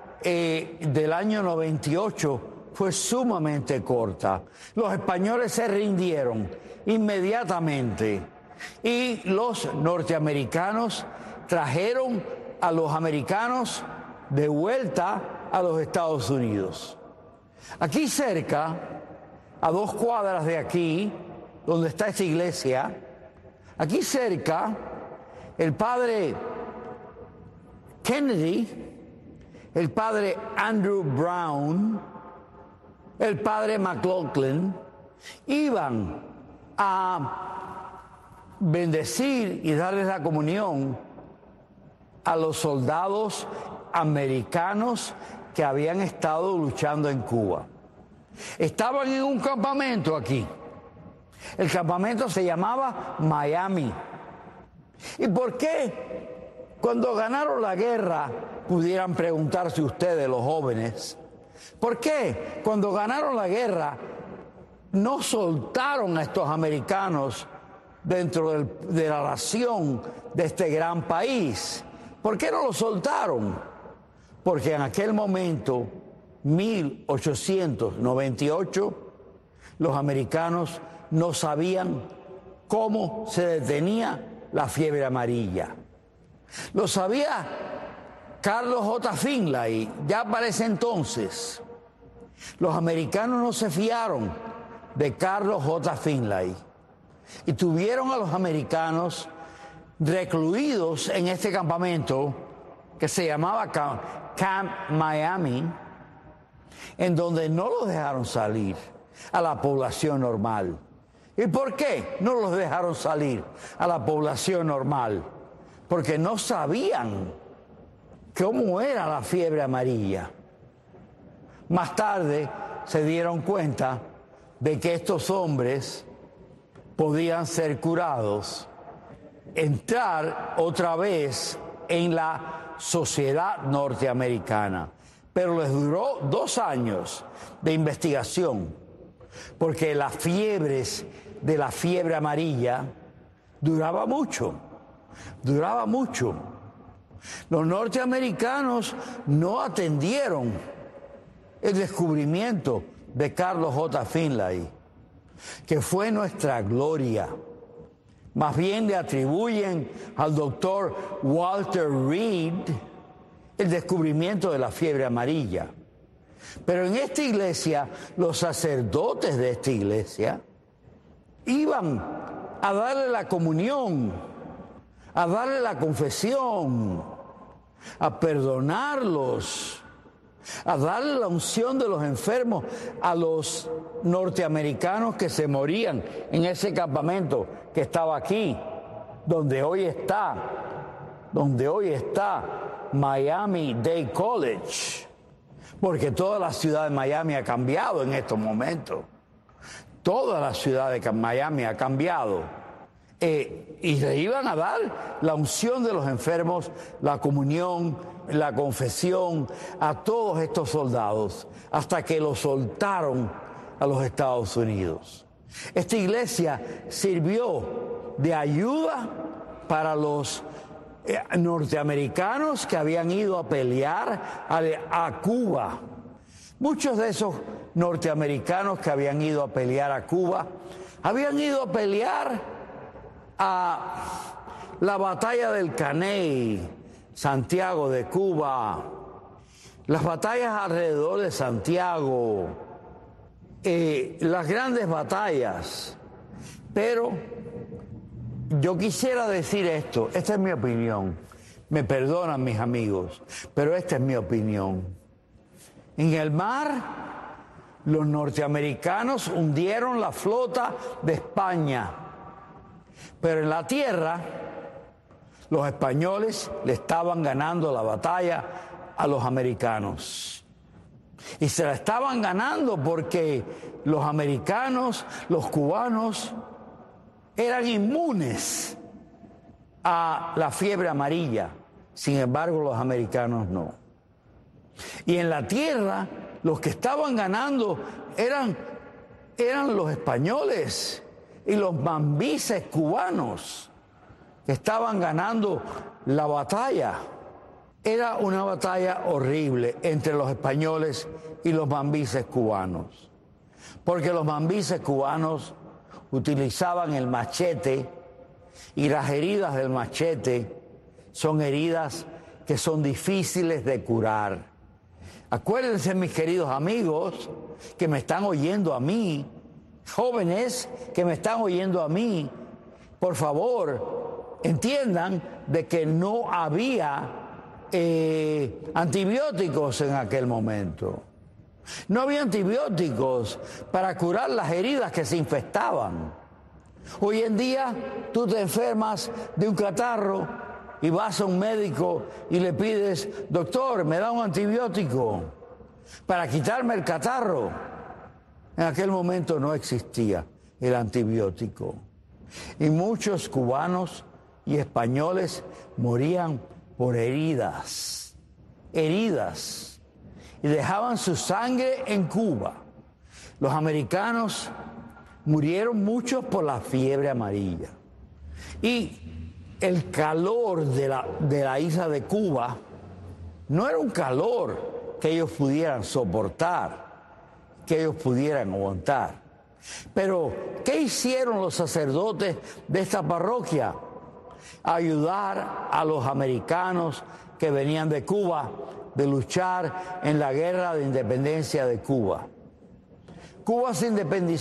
98 fue sumamente corta. Los españoles se rindieron inmediatamente y los norteamericanos trajeron a los americanos de vuelta a los Estados Unidos. Aquí cerca, a 2 cuadras de aquí, donde está esta iglesia, aquí cerca, el padre Kennedy, el padre Andrew Brown, el padre McLaughlin, iban a bendecir y darles la comunión a los soldados americanos que habían estado luchando en Cuba. Estaban en un campamento aquí. El campamento se llamaba Miami. ¿Y por qué? Cuando ganaron la guerra, pudieran preguntarse ustedes, los jóvenes, ¿por qué cuando ganaron la guerra no soltaron a estos americanos dentro de la nación de este gran país? ¿Por qué no lo soltaron? Porque en aquel momento, 1898, los americanos no sabían cómo se detenía la fiebre amarilla. Lo sabía Carlos J. Finlay, ya para ese entonces. Los americanos no se fiaron de Carlos J. Finlay y tuvieron a los americanos recluidos en este campamento que se llamaba Camp Miami, en donde no los dejaron salir a la población normal. ¿Y por qué no los dejaron salir a la población normal? Porque no sabían cómo era la fiebre amarilla. Más tarde se dieron cuenta de que estos hombres podían ser curados, entrar otra vez en la sociedad norteamericana. Pero les duró 2 años de investigación, porque las fiebres de la fiebre amarilla duraba mucho. Los norteamericanos no atendieron el descubrimiento de Carlos J. Finlay, que fue nuestra gloria. Más bien le atribuyen al doctor Walter Reed el descubrimiento de la fiebre amarilla. Pero en esta iglesia, los sacerdotes de esta iglesia iban a darle la comunión, a darle la confesión, a perdonarlos, a darle la unción de los enfermos a los norteamericanos que se morían en ese campamento que estaba aquí, donde hoy está Miami-Dade College, porque toda la ciudad de Miami ha cambiado en estos momentos. Toda la ciudad de Miami ha cambiado. Y le iban a dar la unción de los enfermos, la comunión, la confesión a todos estos soldados, hasta que los soltaron a los Estados Unidos. Esta iglesia sirvió de ayuda para los norteamericanos que habían ido a pelear a Cuba. Muchos de esos norteamericanos que habían ido a pelear a Cuba habían ido a pelear a la batalla del Caney, Santiago de Cuba, las batallas alrededor de Santiago, las grandes batallas. Pero yo quisiera decir esto, esta es mi opinión, me perdonan mis amigos, pero esta es mi opinión. En el mar, los norteamericanos hundieron la flota de España, pero en la tierra, los españoles le estaban ganando la batalla a los americanos. Y se la estaban ganando porque los americanos, los cubanos, eran inmunes a la fiebre amarilla. Sin embargo, los americanos no. Y en la tierra, los que estaban ganando eran los españoles y los mambises cubanos, que estaban ganando la batalla. Era una batalla horrible entre los españoles y los mambises cubanos, porque los mambises cubanos utilizaban el machete, y las heridas del machete son heridas que son difíciles de curar. Acuérdense, mis queridos amigos, que me están oyendo a mí, jóvenes que me están oyendo a mí, por favor, entiendan de que no había antibióticos en aquel momento. No había antibióticos para curar las heridas que se infestaban. Hoy en día tú te enfermas de un catarro y vas a un médico y le pides: doctor, me da un antibiótico para quitarme el catarro. En aquel momento no existía el antibiótico. Y muchos cubanos y españoles morían por heridas, y dejaban su sangre en Cuba. Los americanos murieron muchos por la fiebre amarilla. Y el calor de la isla de Cuba no era un calor que ellos pudieran soportar, que ellos pudieran aguantar. Pero, ¿qué hicieron los sacerdotes de esta parroquia? Ayudar a los americanos que venían de Cuba, de luchar en la guerra de independencia de Cuba. Cuba se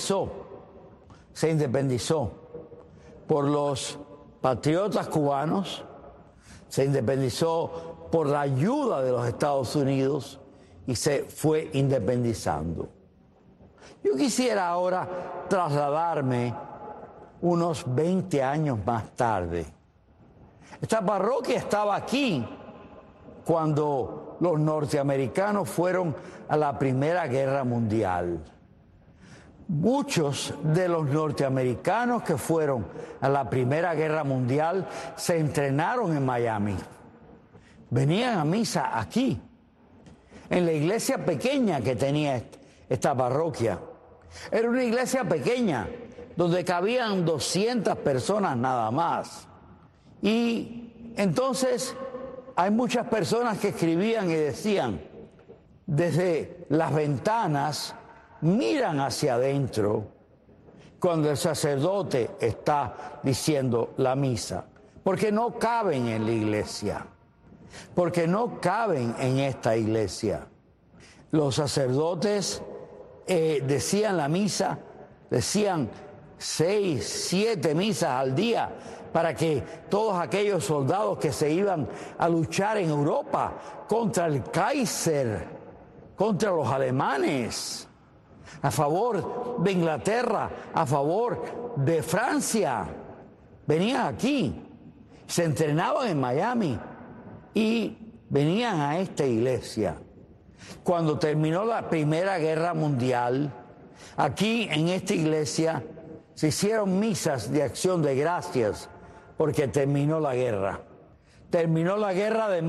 independizó por los patriotas cubanos, se independizó por la ayuda de los Estados Unidos y se fue independizando. Yo quisiera ahora trasladarme unos 20 años más tarde. Esta parroquia estaba aquí cuando los norteamericanos fueron a la Primera Guerra Mundial. Muchos de los norteamericanos que fueron a la Primera Guerra Mundial se entrenaron en Miami. Venían a misa aquí, en la iglesia pequeña que tenía esta parroquia. Era una iglesia pequeña, donde cabían 200 personas nada más. Y entonces hay muchas personas que escribían y decían: desde las ventanas miran hacia adentro cuando el sacerdote está diciendo la misa, porque no caben en la iglesia, porque no caben en esta iglesia. Los sacerdotes decían la misa, decían 6, 7 misas al día, para que todos aquellos soldados que se iban a luchar en Europa contra el Kaiser, contra los alemanes, a favor de Inglaterra, a favor de Francia, venían aquí, se entrenaban en Miami y venían a esta iglesia. Cuando terminó la Primera Guerra Mundial, aquí en esta iglesia se hicieron misas de acción de gracias porque terminó la guerra. Terminó la guerra de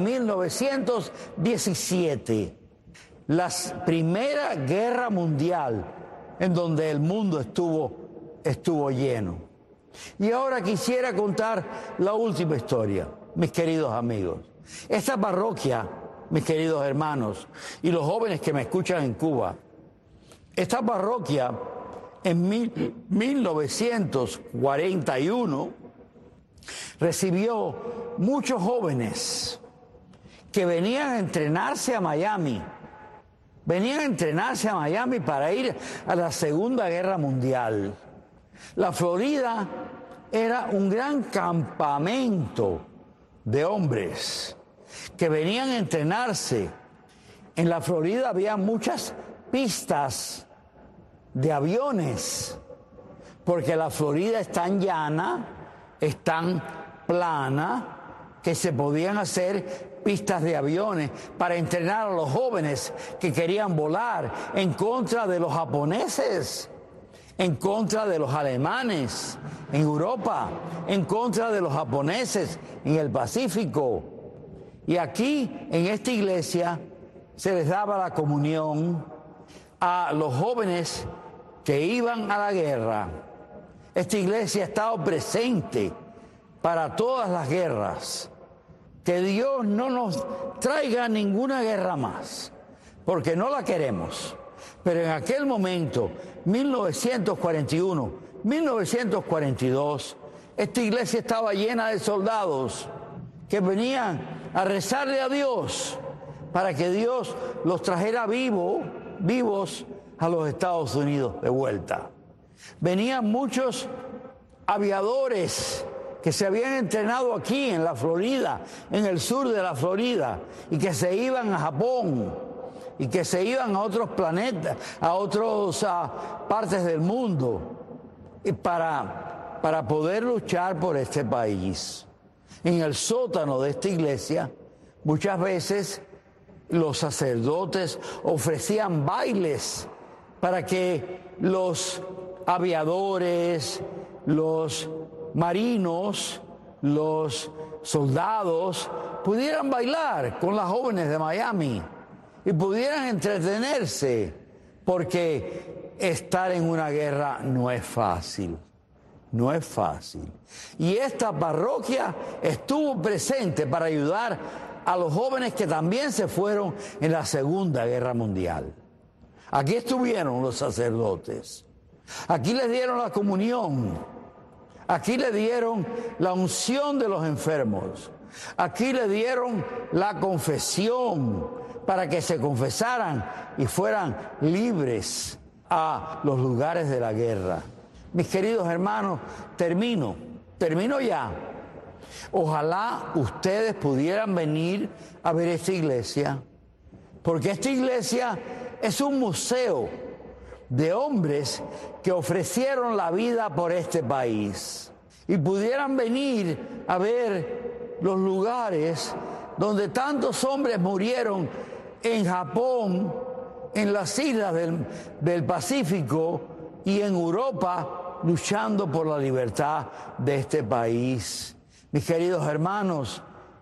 1917, la Primera Guerra Mundial, en donde el mundo estuvo lleno. Y ahora quisiera contar la última historia, mis queridos amigos. Esta parroquia, mis queridos hermanos, y los jóvenes que me escuchan en Cuba, esta parroquia en 1941 recibió muchos jóvenes que venían a entrenarse a Miami. Venían a entrenarse a Miami para ir a la Segunda Guerra Mundial. La Florida era un gran campamento de hombres que venían a entrenarse. En la Florida había muchas pistas de aviones, porque la Florida es tan llana, es tan plana, que se podían hacer pistas de aviones para entrenar a los jóvenes que querían volar en contra de los japoneses, en contra de los alemanes en Europa, en contra de los japoneses en el Pacífico. Y aquí, en esta iglesia, se les daba la comunión a los jóvenes que iban a la guerra. Esta iglesia ha estado presente para todas las guerras. Que Dios no nos traiga ninguna guerra más, porque no la queremos. Pero en aquel momento, 1941, 1942, esta iglesia estaba llena de soldados que venían a rezarle a Dios para que Dios los trajera vivos a los Estados Unidos de vuelta. Venían muchos aviadores que se habían entrenado aquí en la Florida, en el sur de la Florida, y que se iban a Japón, y que se iban a otros planetas, a otras partes del mundo, y para poder luchar por este país. En el sótano de esta iglesia, muchas veces los sacerdotes ofrecían bailes para que los aviadores, los marinos, los soldados pudieran bailar con las jóvenes de Miami y pudieran entretenerse, porque estar en una guerra no es fácil. No es fácil. Y esta parroquia estuvo presente para ayudar a los jóvenes que también se fueron en la Segunda Guerra Mundial. Aquí estuvieron los sacerdotes. Aquí les dieron la comunión. Aquí le dieron la unción de los enfermos. Aquí le dieron la confesión para que se confesaran y fueran libres a los lugares de la guerra. Mis queridos hermanos, termino ya. Ojalá ustedes pudieran venir a ver esta iglesia, porque esta iglesia es un museo de hombres que ofrecieron la vida por este país, y pudieran venir a ver los lugares donde tantos hombres murieron en Japón, en las islas del Pacífico y en Europa, luchando por la libertad de este país. Mis queridos hermanos,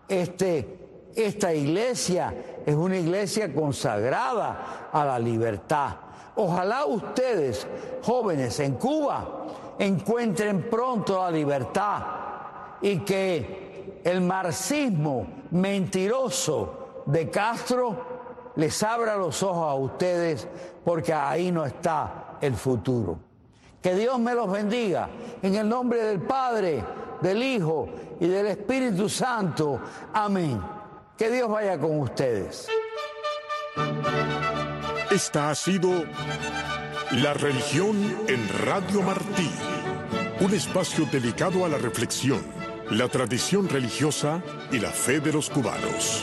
esta iglesia es una iglesia consagrada a la libertad. Ojalá ustedes, jóvenes en Cuba, encuentren pronto la libertad y que el marxismo mentiroso de Castro les abra los ojos a ustedes, porque ahí no está el futuro. Que Dios me los bendiga, en el nombre del Padre, del Hijo y del Espíritu Santo. Amén. Que Dios vaya con ustedes. Esta ha sido La Religión en Radio Martí, un espacio dedicado a la reflexión, la tradición religiosa y la fe de los cubanos.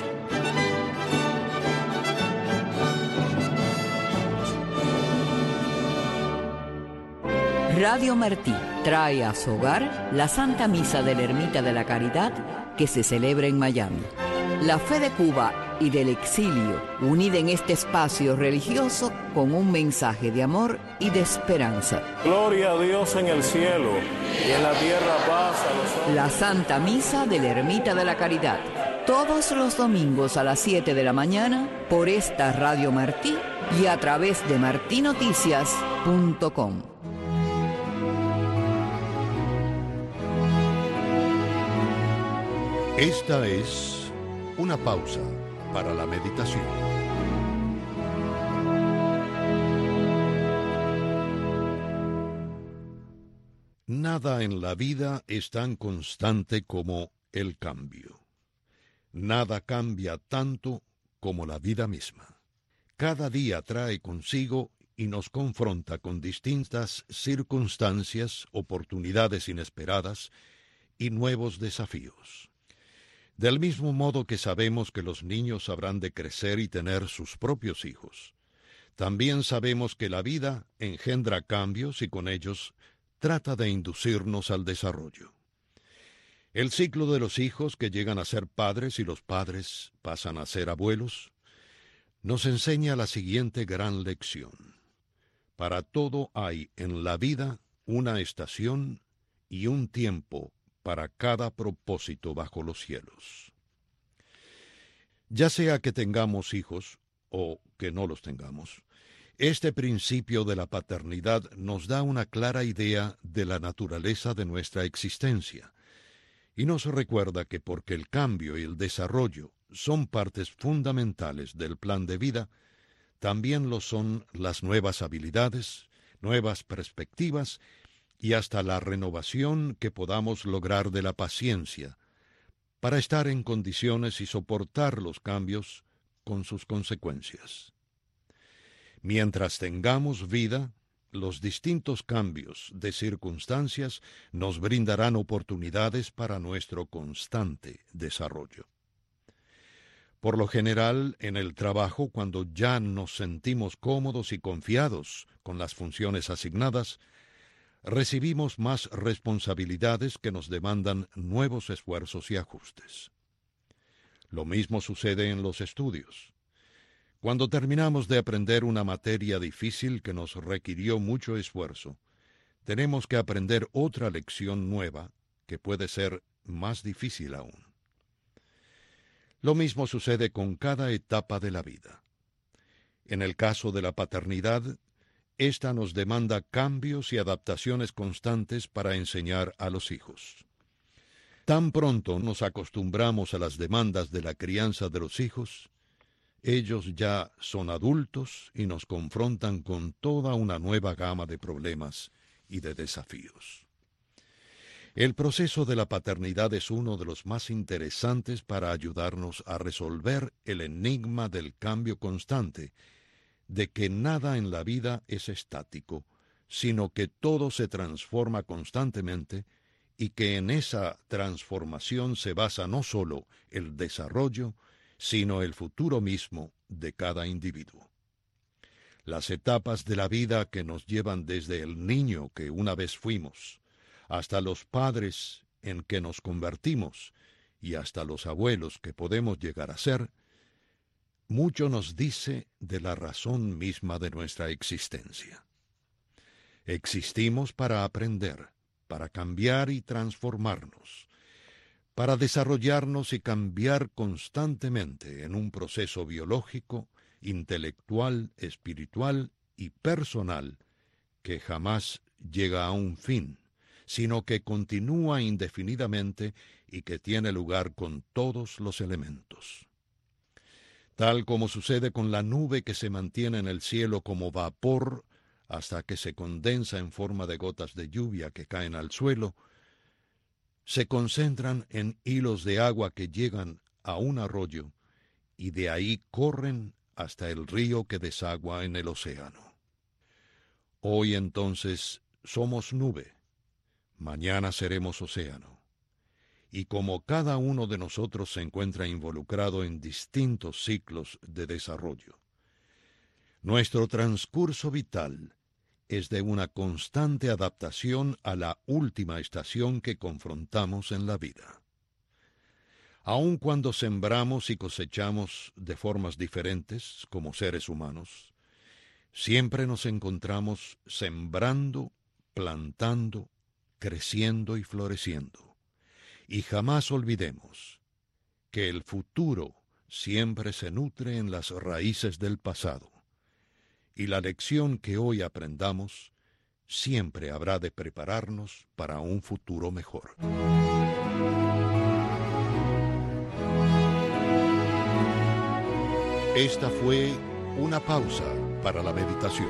Radio Martí trae a su hogar la Santa Misa de la Ermita de la Caridad, que se celebra en Miami. La fe de Cuba y del exilio, unida en este espacio religioso con un mensaje de amor y de esperanza. Gloria a Dios en el cielo y en la tierra paz a los hombres. La Santa Misa de la Ermita de la Caridad, todos los domingos a las 7 de la mañana por esta Radio Martí y a través de martinoticias.com. Esta es una pausa para la meditación. Nada en la vida es tan constante como el cambio. Nada cambia tanto como la vida misma. Cada día trae consigo y nos confronta con distintas circunstancias, oportunidades inesperadas y nuevos desafíos. Del mismo modo que sabemos que los niños habrán de crecer y tener sus propios hijos, también sabemos que la vida engendra cambios y con ellos trata de inducirnos al desarrollo. El ciclo de los hijos que llegan a ser padres y los padres pasan a ser abuelos nos enseña la siguiente gran lección. Para todo hay en la vida una estación y un tiempo para cada propósito bajo los cielos. Ya sea que tengamos hijos o que no los tengamos, este principio de la paternidad nos da una clara idea de la naturaleza de nuestra existencia y nos recuerda que porque el cambio y el desarrollo son partes fundamentales del plan de vida, también lo son las nuevas habilidades, nuevas perspectivas y hasta la renovación que podamos lograr de la paciencia para estar en condiciones y soportar los cambios con sus consecuencias. Mientras tengamos vida, los distintos cambios de circunstancias nos brindarán oportunidades para nuestro constante desarrollo. Por lo general, en el trabajo, cuando ya nos sentimos cómodos y confiados con las funciones asignadas, recibimos más responsabilidades que nos demandan nuevos esfuerzos y ajustes. Lo mismo sucede en los estudios. Cuando terminamos de aprender una materia difícil que nos requirió mucho esfuerzo, tenemos que aprender otra lección nueva que puede ser más difícil aún. Lo mismo sucede con cada etapa de la vida. En el caso de la paternidad, esta nos demanda cambios y adaptaciones constantes para enseñar a los hijos. Tan pronto nos acostumbramos a las demandas de la crianza de los hijos, ellos ya son adultos y nos confrontan con toda una nueva gama de problemas y de desafíos. El proceso de la paternidad es uno de los más interesantes para ayudarnos a resolver el enigma del cambio constante, de que nada en la vida es estático, sino que todo se transforma constantemente y que en esa transformación se basa no solo el desarrollo, sino el futuro mismo de cada individuo. Las etapas de la vida que nos llevan desde el niño que una vez fuimos, hasta los padres en que nos convertimos y hasta los abuelos que podemos llegar a ser, mucho nos dice de la razón misma de nuestra existencia. Existimos para aprender, para cambiar y transformarnos, para desarrollarnos y cambiar constantemente en un proceso biológico, intelectual, espiritual y personal que jamás llega a un fin, sino que continúa indefinidamente y que tiene lugar con todos los elementos. Tal como sucede con la nube que se mantiene en el cielo como vapor hasta que se condensa en forma de gotas de lluvia que caen al suelo, se concentran en hilos de agua que llegan a un arroyo y de ahí corren hasta el río que desagua en el océano. Hoy entonces somos nube, mañana seremos océano, y como cada uno de nosotros se encuentra involucrado en distintos ciclos de desarrollo, nuestro transcurso vital es de una constante adaptación a la última estación que confrontamos en la vida. Aun cuando sembramos y cosechamos de formas diferentes como seres humanos, siempre nos encontramos sembrando, plantando, creciendo y floreciendo. Y jamás olvidemos que el futuro siempre se nutre en las raíces del pasado. Y la lección que hoy aprendamos siempre habrá de prepararnos para un futuro mejor. Esta fue una pausa para la meditación.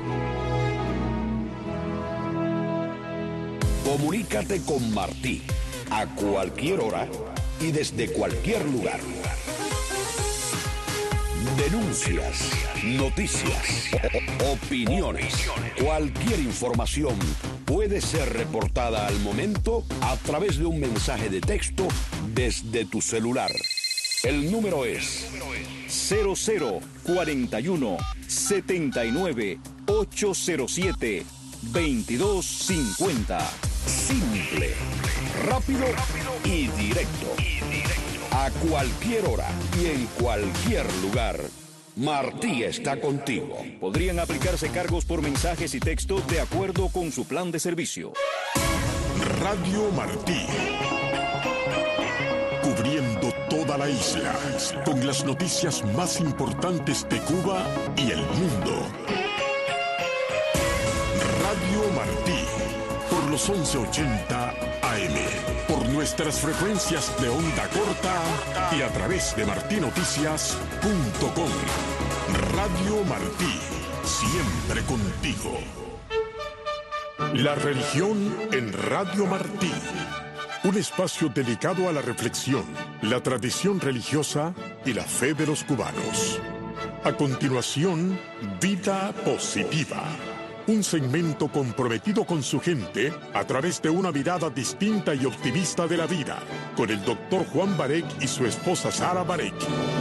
Comunícate con Martí a cualquier hora y desde cualquier lugar. Denuncias, noticias, opiniones, cualquier información puede ser reportada al momento a través de un mensaje de texto desde tu celular. El número es 0041 79 807 2250. simple, rápido y directo. A cualquier hora y en cualquier lugar, Martí está contigo. Podrían aplicarse cargos por mensajes y texto de acuerdo con su plan de servicio. Radio Martí. Cubriendo toda la isla, con las noticias más importantes de Cuba y el mundo. Radio Martí, por los 1180 AM, por nuestras frecuencias de onda corta y a través de martinoticias.com. Radio Martí, siempre contigo. La religión en Radio Martí. Un espacio dedicado a la reflexión, la tradición religiosa y la fe de los cubanos. A continuación, Vida Positiva. Un segmento comprometido con su gente a través de una mirada distinta y optimista de la vida, con el doctor Juan Barek y su esposa Sara Barek.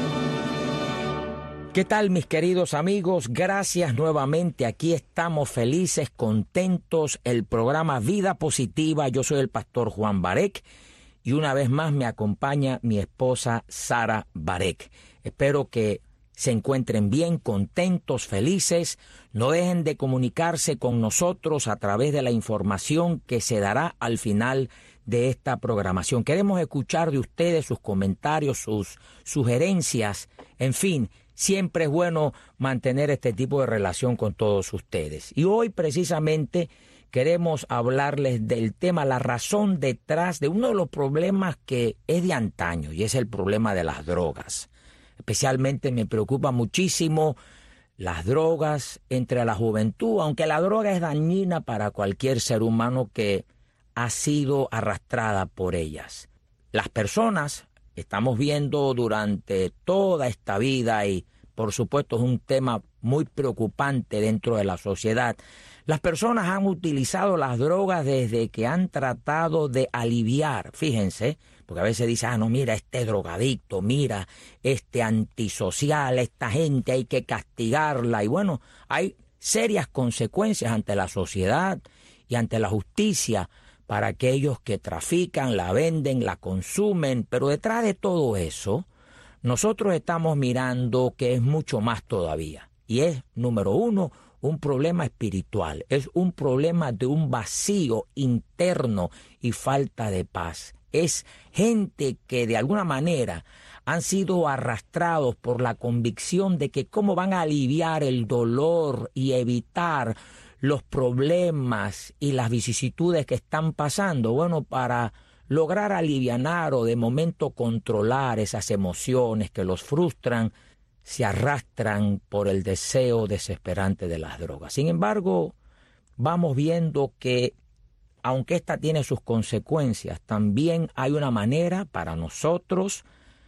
¿Qué tal, mis queridos amigos? Gracias nuevamente. Aquí estamos felices, contentos. El programa Vida Positiva. Yo soy el pastor Juan Barek y una vez más me acompaña mi esposa Sara Barek. Espero que se encuentren bien, contentos, felices. No dejen de comunicarse con nosotros a través de la información que se dará al final de esta programación. Queremos escuchar de ustedes sus comentarios, sus sugerencias, en fin. Siempre es bueno mantener este tipo de relación con todos ustedes. Y hoy precisamente queremos hablarles del tema, la razón detrás de uno de los problemas que es de antaño, y es el problema de las drogas. Especialmente me preocupa muchísimo las drogas entre la juventud, aunque la droga es dañina para cualquier ser humano que ha sido arrastrada por ellas. Las personas estamos viendo durante toda esta vida y por supuesto es un tema muy preocupante dentro de la sociedad. Las personas han utilizado las drogas desde que han tratado de aliviar, fíjense, porque a veces dicen, no, mira, este drogadicto, mira, este antisocial, esta gente hay que castigarla. Y bueno, hay serias consecuencias ante la sociedad y ante la justicia para aquellos que trafican, la venden, la consumen, pero detrás de todo eso, nosotros estamos mirando que es mucho más todavía. Y es, número uno, un problema espiritual, es un problema de un vacío interno y falta de paz. Es gente que de alguna manera han sido arrastrados por la convicción de que cómo van a aliviar el dolor y evitar los problemas y las vicisitudes que están pasando, bueno, para lograr alivianar o de momento controlar esas emociones que los frustran, se arrastran por el deseo desesperante de las drogas. Sin embargo, vamos viendo que, aunque esta tiene sus consecuencias, también hay una manera para nosotros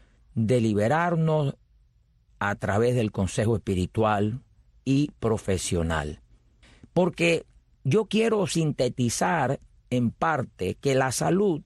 de liberarnos a través del consejo espiritual y profesional. Porque yo quiero sintetizar en parte que la salud,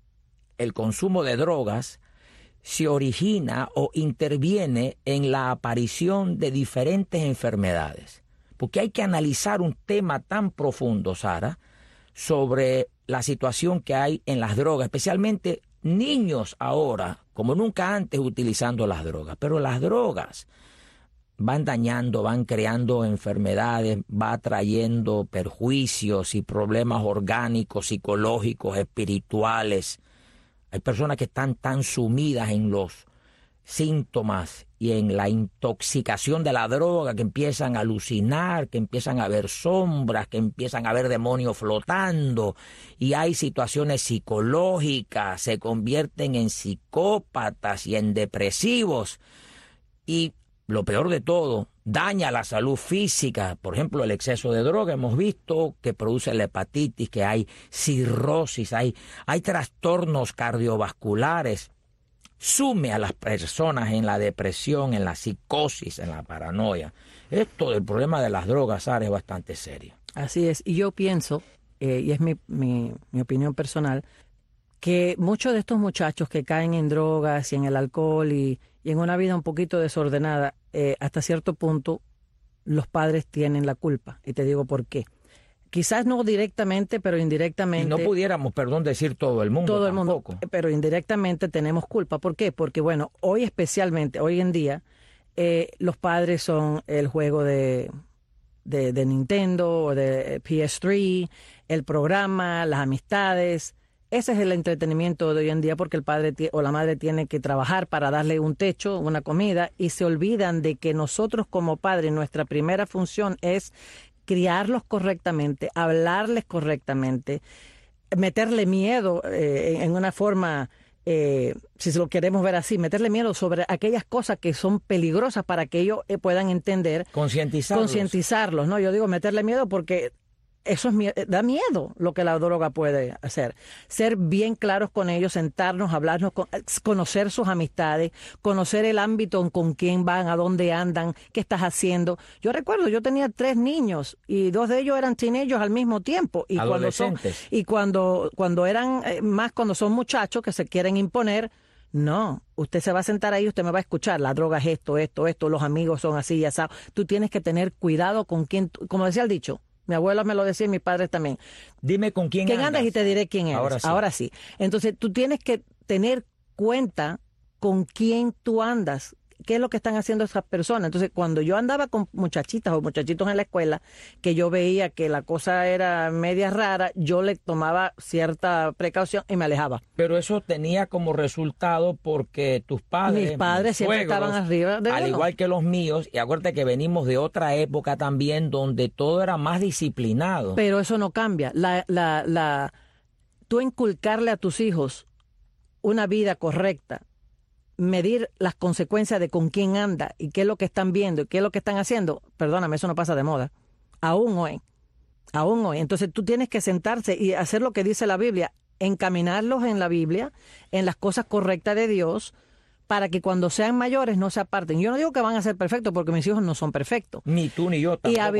el consumo de drogas, se origina o interviene en la aparición de diferentes enfermedades. Porque hay que analizar un tema tan profundo, Sara, sobre la situación que hay en las drogas, especialmente niños ahora, como nunca antes, utilizando las drogas. Pero las drogas van dañando, van creando enfermedades, va trayendo perjuicios y problemas orgánicos, psicológicos, espirituales. Hay personas que están tan sumidas en los síntomas y en la intoxicación de la droga que empiezan a alucinar, que empiezan a ver sombras, que empiezan a ver demonios flotando, y hay situaciones psicológicas, se convierten en psicópatas y en depresivos. Y lo peor de todo, daña la salud física. Por ejemplo, el exceso de droga, hemos visto que produce la hepatitis, que hay cirrosis, hay trastornos cardiovasculares. Sume a las personas en la depresión, en la psicosis, en la paranoia. Esto del problema de las drogas, Sara, es bastante serio. Así es, y yo pienso, y es mi opinión personal, que muchos de estos muchachos que caen en drogas y en el alcohol y en una vida un poquito desordenada, hasta cierto punto los padres tienen la culpa. Y te digo por qué. quizás no directamente, pero indirectamente. Y no pudiéramos, perdón, decir todo el mundo. Todo el mundo, pero indirectamente tenemos culpa. ¿Por qué? Porque, bueno, hoy especialmente, hoy en día, los padres son el juego de Nintendo o de PS3, el programa, las amistades. Ese es el entretenimiento de hoy en día, porque el padre o la madre tiene que trabajar para darle un techo, una comida, y se olvidan de que nosotros como padres, nuestra primera función es criarlos correctamente, hablarles correctamente, meterle miedo en una forma, si lo queremos ver así, meterle miedo sobre aquellas cosas que son peligrosas para que ellos puedan entender. Concientizarlos, ¿no? Yo digo meterle miedo porque eso da miedo lo que la droga puede hacer. Ser bien claros con ellos, sentarnos, hablarnos, conocer sus amistades, conocer el ámbito con quién van, a dónde andan, qué estás haciendo. Yo recuerdo, yo tenía 3 niños y 2 de ellos eran teenagers al mismo tiempo. Y adolescentes. Cuando eran más, cuando son muchachos que se quieren imponer, no, usted se va a sentar ahí, usted me va a escuchar, la droga es esto, los amigos son así y así. Tú tienes que tener cuidado con quién, como decía el dicho. Mi abuela me lo decía y mis padres también. Dime con quién andas y te diré quién eres. Ahora sí. Entonces, tú tienes que tener cuenta con quién tú andas, qué es lo que están haciendo esas personas. Entonces, cuando yo andaba con muchachitas o muchachitos en la escuela, que yo veía que la cosa era media rara, yo le tomaba cierta precaución y me alejaba. Pero eso tenía como resultado porque tus padres, mis padres siempre estaban arriba de al igual que los míos, y acuérdate que venimos de otra época también donde todo era más disciplinado. Pero eso no cambia. Tú inculcarle a tus hijos una vida correcta, medir las consecuencias de con quién anda y qué es lo que están viendo y qué es lo que están haciendo, perdóname, eso no pasa de moda. Aún hoy. Entonces tú tienes que sentarse y hacer lo que dice la Biblia, encaminarlos en la Biblia, en las cosas correctas de Dios, para que cuando sean mayores no se aparten. Yo no digo que van a ser perfectos, porque mis hijos no son perfectos. Ni tú ni yo tampoco. Y a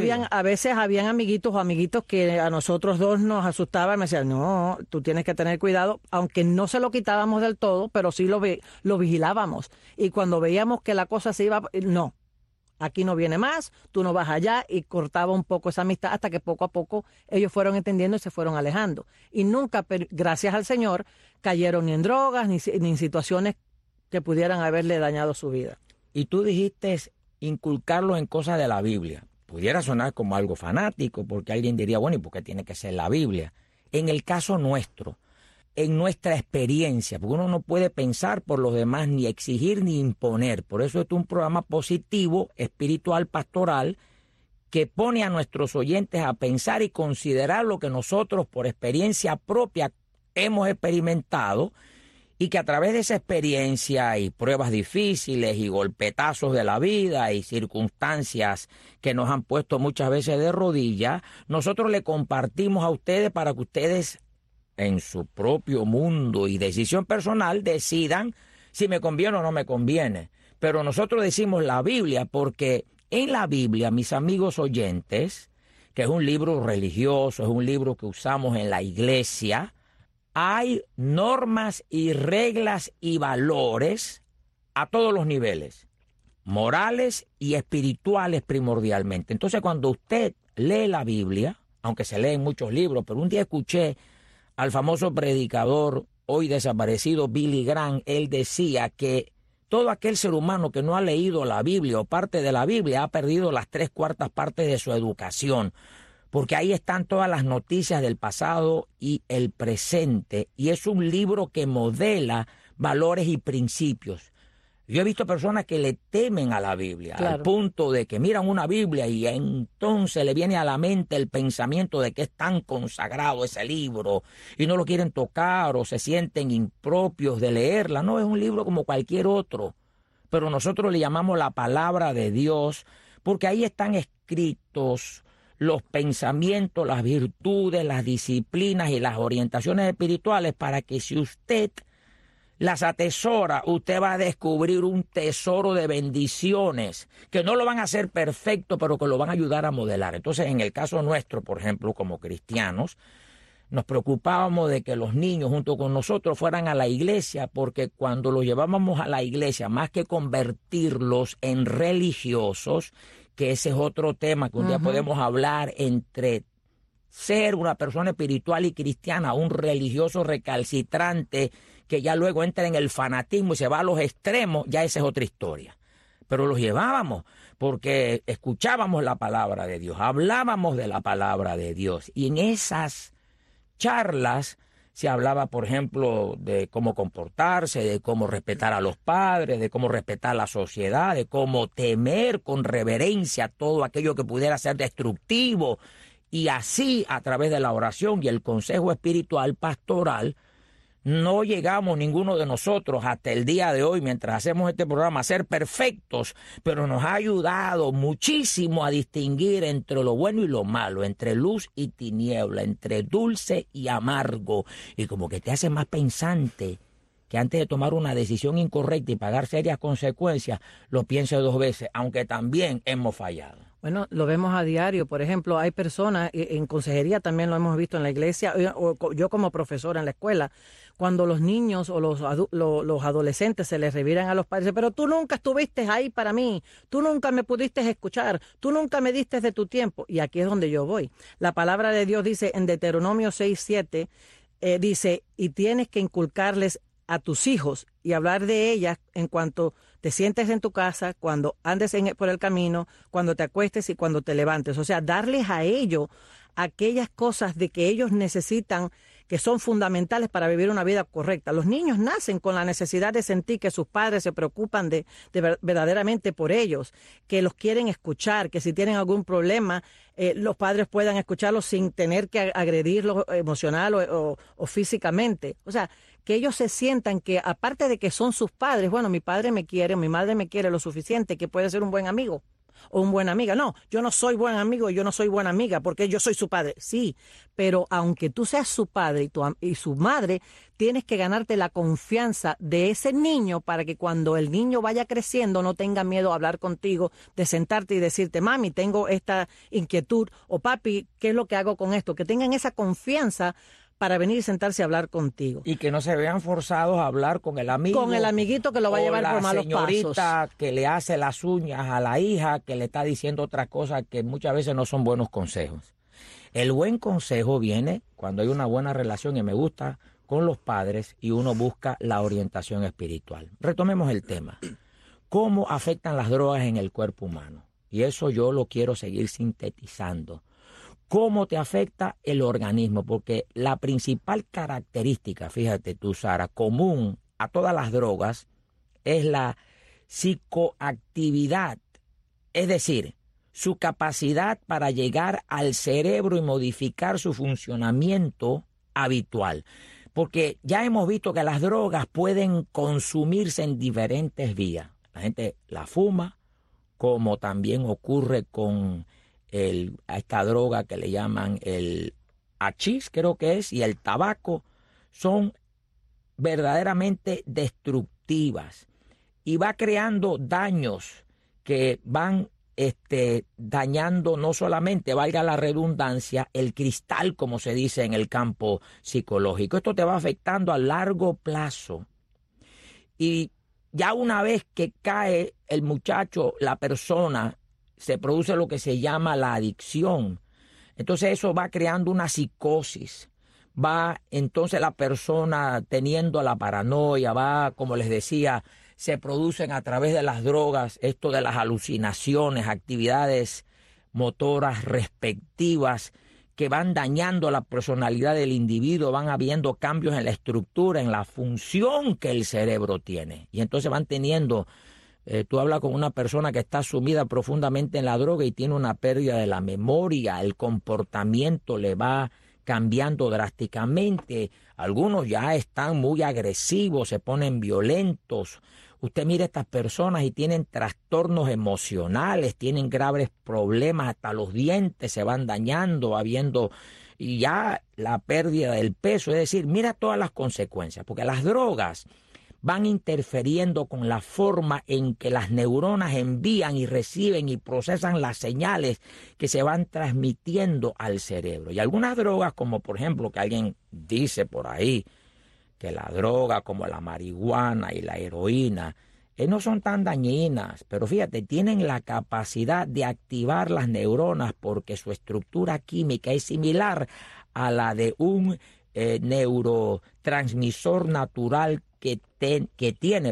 veces habían amiguitos o amiguitos que a nosotros dos nos asustaban, me decían, no, tú tienes que tener cuidado, aunque no se lo quitábamos del todo, pero sí lo vigilábamos. Y cuando veíamos que la cosa se iba, no, aquí no viene más, tú no vas allá, y cortaba un poco esa amistad hasta que poco a poco ellos fueron entendiendo y se fueron alejando. Y nunca, gracias al Señor, cayeron ni en drogas ni en situaciones que pudieran haberle dañado su vida. Y tú dijiste inculcarlo en cosas de la Biblia. Pudiera sonar como algo fanático, porque alguien diría, bueno, ¿y por qué tiene que ser la Biblia? En el caso nuestro, en nuestra experiencia, porque uno no puede pensar por los demás, ni exigir, ni imponer. Por eso es un programa positivo, espiritual, pastoral, que pone a nuestros oyentes a pensar y considerar lo que nosotros, por experiencia propia, hemos experimentado, y que a través de esa experiencia y pruebas difíciles y golpetazos de la vida y circunstancias que nos han puesto muchas veces de rodillas, nosotros le compartimos a ustedes para que ustedes en su propio mundo y decisión personal decidan si me conviene o no me conviene. Pero nosotros decimos la Biblia porque en la Biblia, mis amigos oyentes, que es un libro religioso, es un libro que usamos en la iglesia, hay normas y reglas y valores a todos los niveles, morales y espirituales primordialmente. Entonces, cuando usted lee la Biblia, aunque se lee en muchos libros, pero un día escuché al famoso predicador, hoy desaparecido, Billy Graham, él decía que todo aquel ser humano que no ha leído la Biblia o parte de la Biblia ha perdido las 3/4 partes de su educación, porque ahí están todas las noticias del pasado y el presente, y es un libro que modela valores y principios. Yo he visto personas que le temen a la Biblia, claro, al punto de que miran una Biblia y entonces le viene a la mente el pensamiento de que es tan consagrado ese libro y no lo quieren tocar o se sienten impropios de leerla. No, es un libro como cualquier otro, pero nosotros le llamamos la palabra de Dios porque ahí están escritos los pensamientos, las virtudes, las disciplinas y las orientaciones espirituales para que si usted las atesora, usted va a descubrir un tesoro de bendiciones que no lo van a hacer perfecto, pero que lo van a ayudar a modelar. Entonces, en el caso nuestro, por ejemplo, como cristianos, nos preocupábamos de que los niños junto con nosotros fueran a la iglesia, porque cuando los llevábamos a la iglesia, más que convertirlos en religiosos, que ese es otro tema que un día podemos hablar entre ser una persona espiritual y cristiana, un religioso recalcitrante que ya luego entra en el fanatismo y se va a los extremos, ya esa es otra historia. Pero los llevábamos porque escuchábamos la palabra de Dios, hablábamos de la palabra de Dios. Y en esas charlas se hablaba, por ejemplo, de cómo comportarse, de cómo respetar a los padres, de cómo respetar la sociedad, de cómo temer con reverencia todo aquello que pudiera ser destructivo. Y así, a través de la oración y el consejo espiritual pastoral, no llegamos ninguno de nosotros hasta el día de hoy, mientras hacemos este programa, a ser perfectos, pero nos ha ayudado muchísimo a distinguir entre lo bueno y lo malo, entre luz y tiniebla, entre dulce y amargo, y como que te hace más pensante que antes de tomar una decisión incorrecta y pagar serias consecuencias, lo piense dos veces, aunque también hemos fallado. Bueno, lo vemos a diario. Por ejemplo, hay personas, en consejería también lo hemos visto en la iglesia, o yo como profesora en la escuela, cuando los niños o los adolescentes se les reviran a los padres, pero tú nunca estuviste ahí para mí, tú nunca me pudiste escuchar, tú nunca me diste de tu tiempo. Y aquí es donde yo voy. La palabra de Dios dice en Deuteronomio 6:7, dice, y tienes que inculcarles a tus hijos y hablar de ellas en cuanto te sientes en tu casa, cuando andes por el camino, cuando te acuestes y cuando te levantes. O sea, darles a ellos aquellas cosas de que ellos necesitan, que son fundamentales para vivir una vida correcta. Los niños nacen con la necesidad de sentir que sus padres se preocupan de verdaderamente por ellos, que los quieren escuchar, que si tienen algún problema, los padres puedan escucharlos sin tener que agredirlos emocional o físicamente. O sea, que ellos se sientan que aparte de que son sus padres, bueno, mi padre me quiere, mi madre me quiere lo suficiente, que puede ser un buen amigo o una buena amiga. No, yo no soy buen amigo y yo no soy buena amiga porque yo soy su padre. Sí, pero aunque tú seas su padre y su madre, tienes que ganarte la confianza de ese niño para que cuando el niño vaya creciendo no tenga miedo a hablar contigo, de sentarte y decirte, mami, tengo esta inquietud, o papi, ¿qué es lo que hago con esto? Que tengan esa confianza para venir y sentarse a hablar contigo. Y que no se vean forzados a hablar con el amigo. Con el amiguito que lo va a llevar por malos pasos. O la señorita que le hace las uñas a la hija, que le está diciendo otras cosas que muchas veces no son buenos consejos. El buen consejo viene cuando hay una buena relación, y me gusta, con los padres, y uno busca la orientación espiritual. Retomemos el tema. ¿Cómo afectan las drogas en el cuerpo humano? Y eso yo lo quiero seguir sintetizando. ¿Cómo te afecta el organismo? Porque la principal característica, fíjate tú, Sara, común a todas las drogas es la psicoactividad, es decir, su capacidad para llegar al cerebro y modificar su funcionamiento habitual. Porque ya hemos visto que las drogas pueden consumirse en diferentes vías. La gente la fuma, como también ocurre con a esta droga que le llaman el hachís, creo que es, y el tabaco. Son verdaderamente destructivas y va creando daños que van dañando no solamente, valga la redundancia, el cristal, como se dice en el campo psicológico. Esto te va afectando a largo plazo. Y ya una vez que cae el muchacho, la persona, se produce lo que se llama la adicción. Entonces eso va creando una psicosis. Va entonces la persona teniendo la paranoia, va, como les decía, se producen a través de las drogas esto de las alucinaciones, actividades motoras respectivas que van dañando la personalidad del individuo, van habiendo cambios en la estructura, en la función que el cerebro tiene. Y entonces van teniendo... tú hablas con una persona que está sumida profundamente en la droga y tiene una pérdida de la memoria, el comportamiento le va cambiando drásticamente. Algunos ya están muy agresivos, se ponen violentos. Usted mira a estas personas y tienen trastornos emocionales, tienen graves problemas, hasta los dientes se van dañando, habiendo y ya la pérdida del peso. Es decir, mira todas las consecuencias, porque las drogas van interfiriendo con la forma en que las neuronas envían y reciben y procesan las señales que se van transmitiendo al cerebro. Y algunas drogas, como por ejemplo que alguien dice por ahí, que la droga como la marihuana y la heroína no son tan dañinas, pero fíjate, tienen la capacidad de activar las neuronas porque su estructura química es similar a la de un neurotransmisor natural que tiene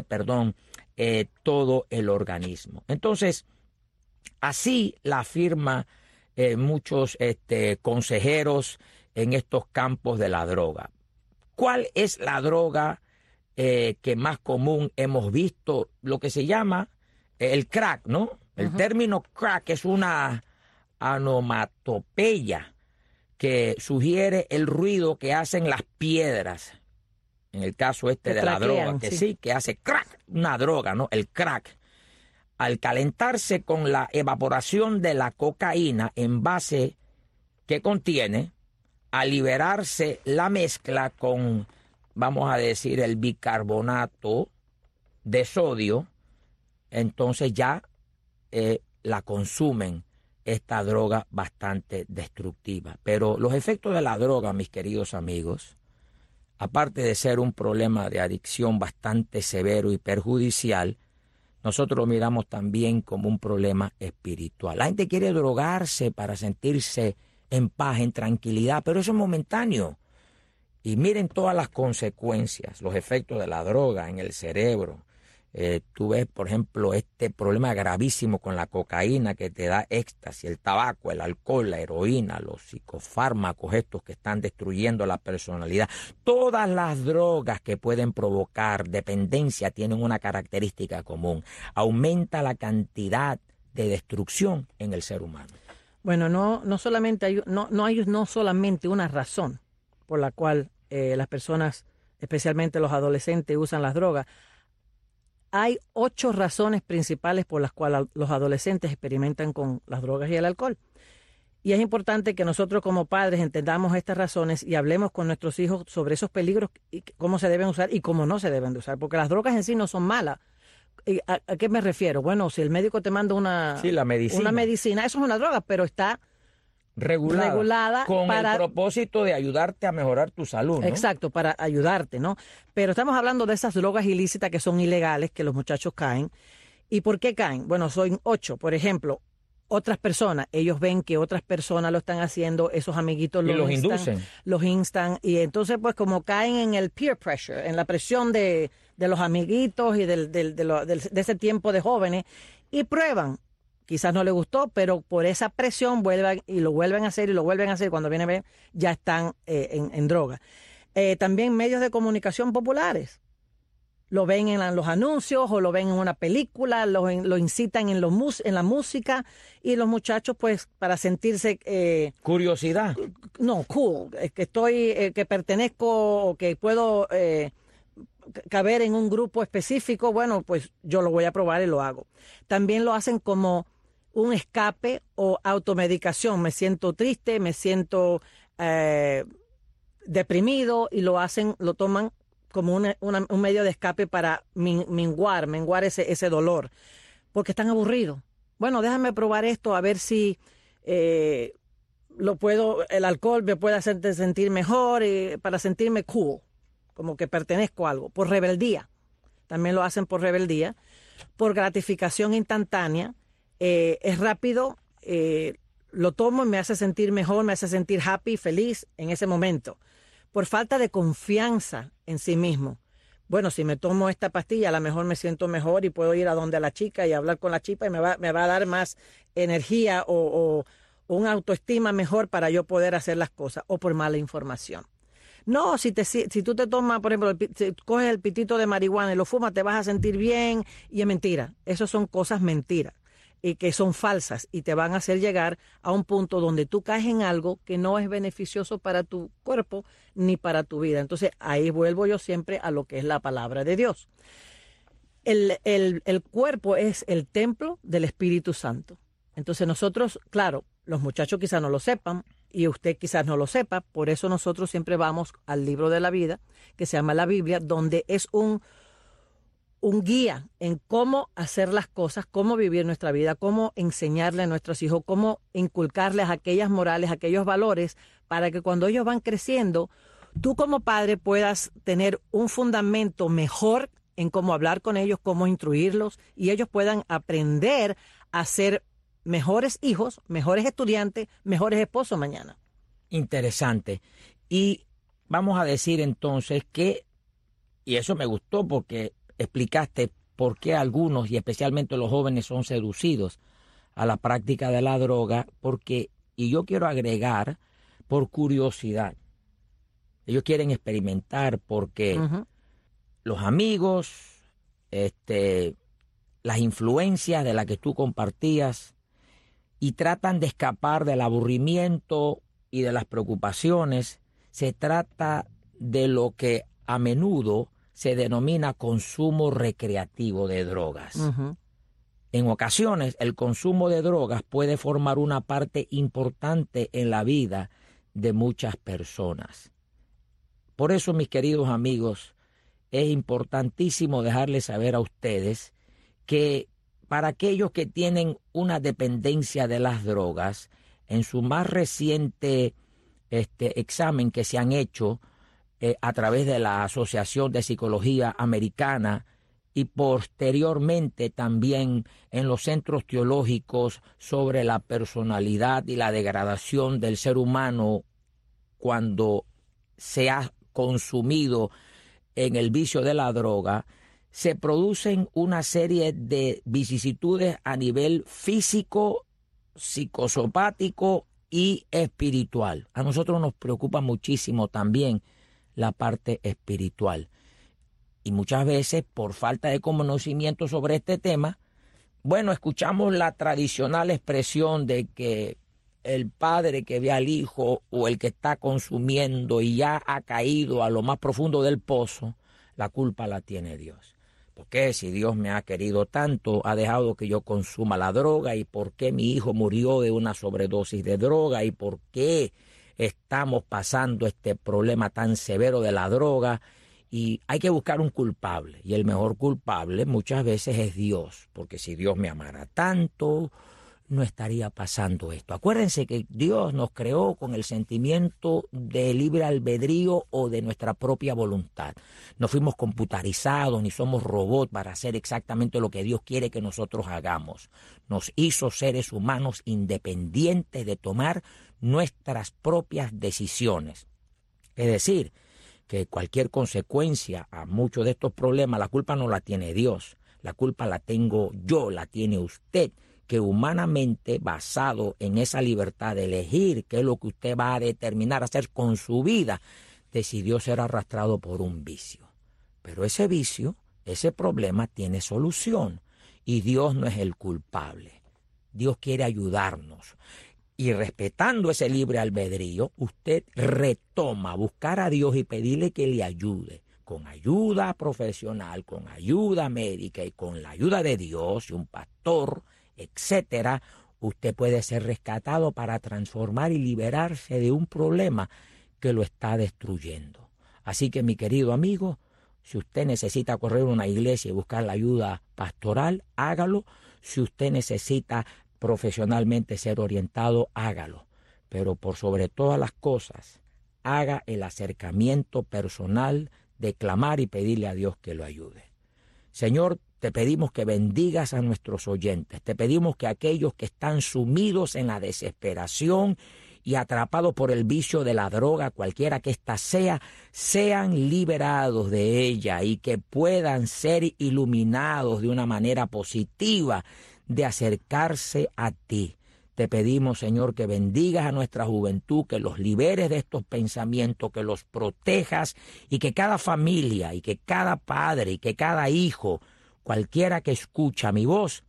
todo el organismo. Entonces, así la afirma muchos consejeros en estos campos de la droga. ¿Cuál es la droga que más común hemos visto? Lo que se llama el crack, ¿no? El término crack es una onomatopeya que sugiere el ruido que hacen las piedras. En el caso de la droga, que sí, que hace crack, una droga, ¿no? El crack. Al calentarse con la evaporación de la cocaína en base que contiene, al liberarse la mezcla con, vamos a decir, el bicarbonato de sodio, entonces ya la consumen, esta droga bastante destructiva. Pero los efectos de la droga, mis queridos amigos, aparte de ser un problema de adicción bastante severo y perjudicial, nosotros lo miramos también como un problema espiritual. La gente quiere drogarse para sentirse en paz, en tranquilidad, pero eso es momentáneo. Y miren todas las consecuencias, los efectos de la droga en el cerebro. Tú ves, por ejemplo, este problema gravísimo con la cocaína que te da éxtasis, el tabaco, el alcohol, la heroína, los psicofármacos estos que están destruyendo la personalidad. Todas las drogas que pueden provocar dependencia tienen una característica común. Aumenta la cantidad de destrucción en el ser humano. Bueno, no solamente hay una razón por la cual las personas, especialmente los adolescentes, usan las drogas. Hay 8 razones principales por las cuales los adolescentes experimentan con las drogas y el alcohol. Y es importante que nosotros como padres entendamos estas razones y hablemos con nuestros hijos sobre esos peligros y cómo se deben usar y cómo no se deben de usar, porque las drogas en sí no son malas. ¿A qué me refiero? Bueno, si el médico te manda una medicina, eso es una droga, pero está regulada con el propósito de ayudarte a mejorar tu salud, ¿no? Exacto, para ayudarte, ¿no? Pero estamos hablando de esas drogas ilícitas que son ilegales, que los muchachos caen. ¿Y por qué caen? Bueno, son 8. Por ejemplo, otras personas, ellos ven que otras personas lo están haciendo, esos amiguitos los inducen. Los instan, y entonces pues como caen en el peer pressure, en la presión de los amiguitos y de ese tiempo de jóvenes, y prueban. Quizás no les gustó, pero por esa presión vuelven y lo vuelven a hacer y lo vuelven a hacer. Cuando vienen a ver, ya están en droga. También medios de comunicación populares. Lo ven en los anuncios o lo ven en una película, lo incitan en la música, y los muchachos, pues, para sentirse... curiosidad. No, cool, que pertenezco o que puedo caber en un grupo específico, bueno, pues yo lo voy a probar y lo hago. También lo hacen como un escape o automedicación. Me siento triste, me siento deprimido, y lo toman como un medio de escape para menguar ese dolor, porque están aburridos. Bueno, déjame probar esto a ver si el alcohol me puede hacer sentir mejor, para sentirme cool, como que pertenezco a algo, por rebeldía. También lo hacen por rebeldía, por gratificación instantánea. Es rápido, lo tomo y me hace sentir mejor, me hace sentir happy, feliz en ese momento. Por falta de confianza en sí mismo. Bueno, si me tomo esta pastilla, a lo mejor me siento mejor y puedo ir a donde la chica y hablar con la chica y me va a dar más energía o una autoestima mejor para yo poder hacer las cosas, o por mala información. No, si tú te tomas, por ejemplo, si coges el pitito de marihuana y lo fumas, te vas a sentir bien, y es mentira. Esas son cosas mentiras y que son falsas y te van a hacer llegar a un punto donde tú caes en algo que no es beneficioso para tu cuerpo ni para tu vida. Entonces, ahí vuelvo yo siempre a lo que es la palabra de Dios. El cuerpo es el templo del Espíritu Santo. Entonces nosotros, claro, los muchachos quizás no lo sepan, y usted quizás no lo sepa, por eso nosotros siempre vamos al libro de la vida, que se llama la Biblia, donde es un guía en cómo hacer las cosas, cómo vivir nuestra vida, cómo enseñarle a nuestros hijos, cómo inculcarles aquellas morales, aquellos valores, para que cuando ellos van creciendo, tú como padre puedas tener un fundamento mejor en cómo hablar con ellos, cómo instruirlos y ellos puedan aprender a ser mejores hijos, mejores estudiantes, mejores esposos mañana. Interesante. Y vamos a decir entonces que, y eso me gustó porque explicaste por qué algunos, y especialmente los jóvenes, son seducidos a la práctica de la droga, porque, y yo quiero agregar, por curiosidad. Ellos quieren experimentar porque los amigos, las influencias de las que tú compartías, y tratan de escapar del aburrimiento y de las preocupaciones. Se trata de lo que a menudo se denomina consumo recreativo de drogas. En ocasiones, el consumo de drogas puede formar una parte importante en la vida de muchas personas. Por eso, mis queridos amigos, es importantísimo dejarles saber a ustedes que para aquellos que tienen una dependencia de las drogas, en su más reciente examen que se han hecho a través de la Asociación de Psicología Americana y posteriormente también en los centros teológicos sobre la personalidad y la degradación del ser humano cuando se ha consumido en el vicio de la droga, se producen una serie de vicisitudes a nivel físico, psicosopático y espiritual. A nosotros nos preocupa muchísimo también la parte espiritual. Y muchas veces, por falta de conocimiento sobre este tema, bueno, escuchamos la tradicional expresión de que el padre que ve al hijo o el que está consumiendo y ya ha caído a lo más profundo del pozo, la culpa la tiene Dios. ¿Por qué? Si Dios me ha querido tanto, ha dejado que yo consuma la droga, y por qué mi hijo murió de una sobredosis de droga, y por qué estamos pasando este problema tan severo de la droga. Y hay que buscar un culpable, y el mejor culpable muchas veces es Dios, porque si Dios me amara tanto, no estaría pasando esto. Acuérdense que Dios nos creó con el sentimiento de libre albedrío o de nuestra propia voluntad. No fuimos computarizados ni somos robots para hacer exactamente lo que Dios quiere que nosotros hagamos. Nos hizo seres humanos independientes de tomar nuestras propias decisiones. Es decir, que cualquier consecuencia a muchos de estos problemas, la culpa no la tiene Dios, la culpa la tengo yo, la tiene usted, que humanamente, basado en esa libertad de elegir qué es lo que usted va a determinar hacer con su vida, decidió ser arrastrado por un vicio. Pero ese vicio, ese problema tiene solución, y Dios no es el culpable. Dios quiere ayudarnos. Y respetando ese libre albedrío, usted retoma buscar a Dios y pedirle que le ayude, con ayuda profesional, con ayuda médica y con la ayuda de Dios y un pastor, etcétera. Usted puede ser rescatado para transformar y liberarse de un problema que lo está destruyendo. Así que, mi querido amigo, si usted necesita correr a una iglesia y buscar la ayuda pastoral, hágalo. Si usted necesita profesionalmente ser orientado, hágalo. Pero por sobre todas las cosas, haga el acercamiento personal de clamar y pedirle a Dios que lo ayude. Señor, te pedimos que bendigas a nuestros oyentes. Te pedimos que aquellos que están sumidos en la desesperación y atrapados por el vicio de la droga, cualquiera que ésta sea, sean liberados de ella y que puedan ser iluminados de una manera positiva de acercarse a ti. Te pedimos, Señor, que bendigas a nuestra juventud, que los liberes de estos pensamientos, que los protejas y que cada familia y que cada padre y que cada hijo, cualquiera que escucha mi voz,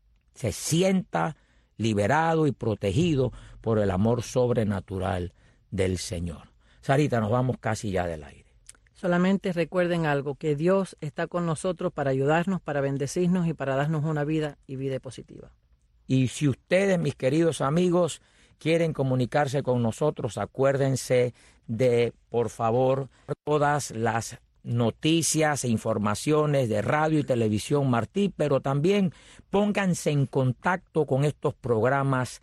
se sienta liberado y protegido por el amor sobrenatural del Señor. Sarita, nos vamos casi ya del aire. Solamente recuerden algo, que Dios está con nosotros para ayudarnos, para bendecirnos y para darnos una vida y vida positiva. Y si ustedes, mis queridos amigos, quieren comunicarse con nosotros, acuérdense de, por favor, todas las noticias e informaciones de radio y televisión Martí, pero también pónganse en contacto con estos programas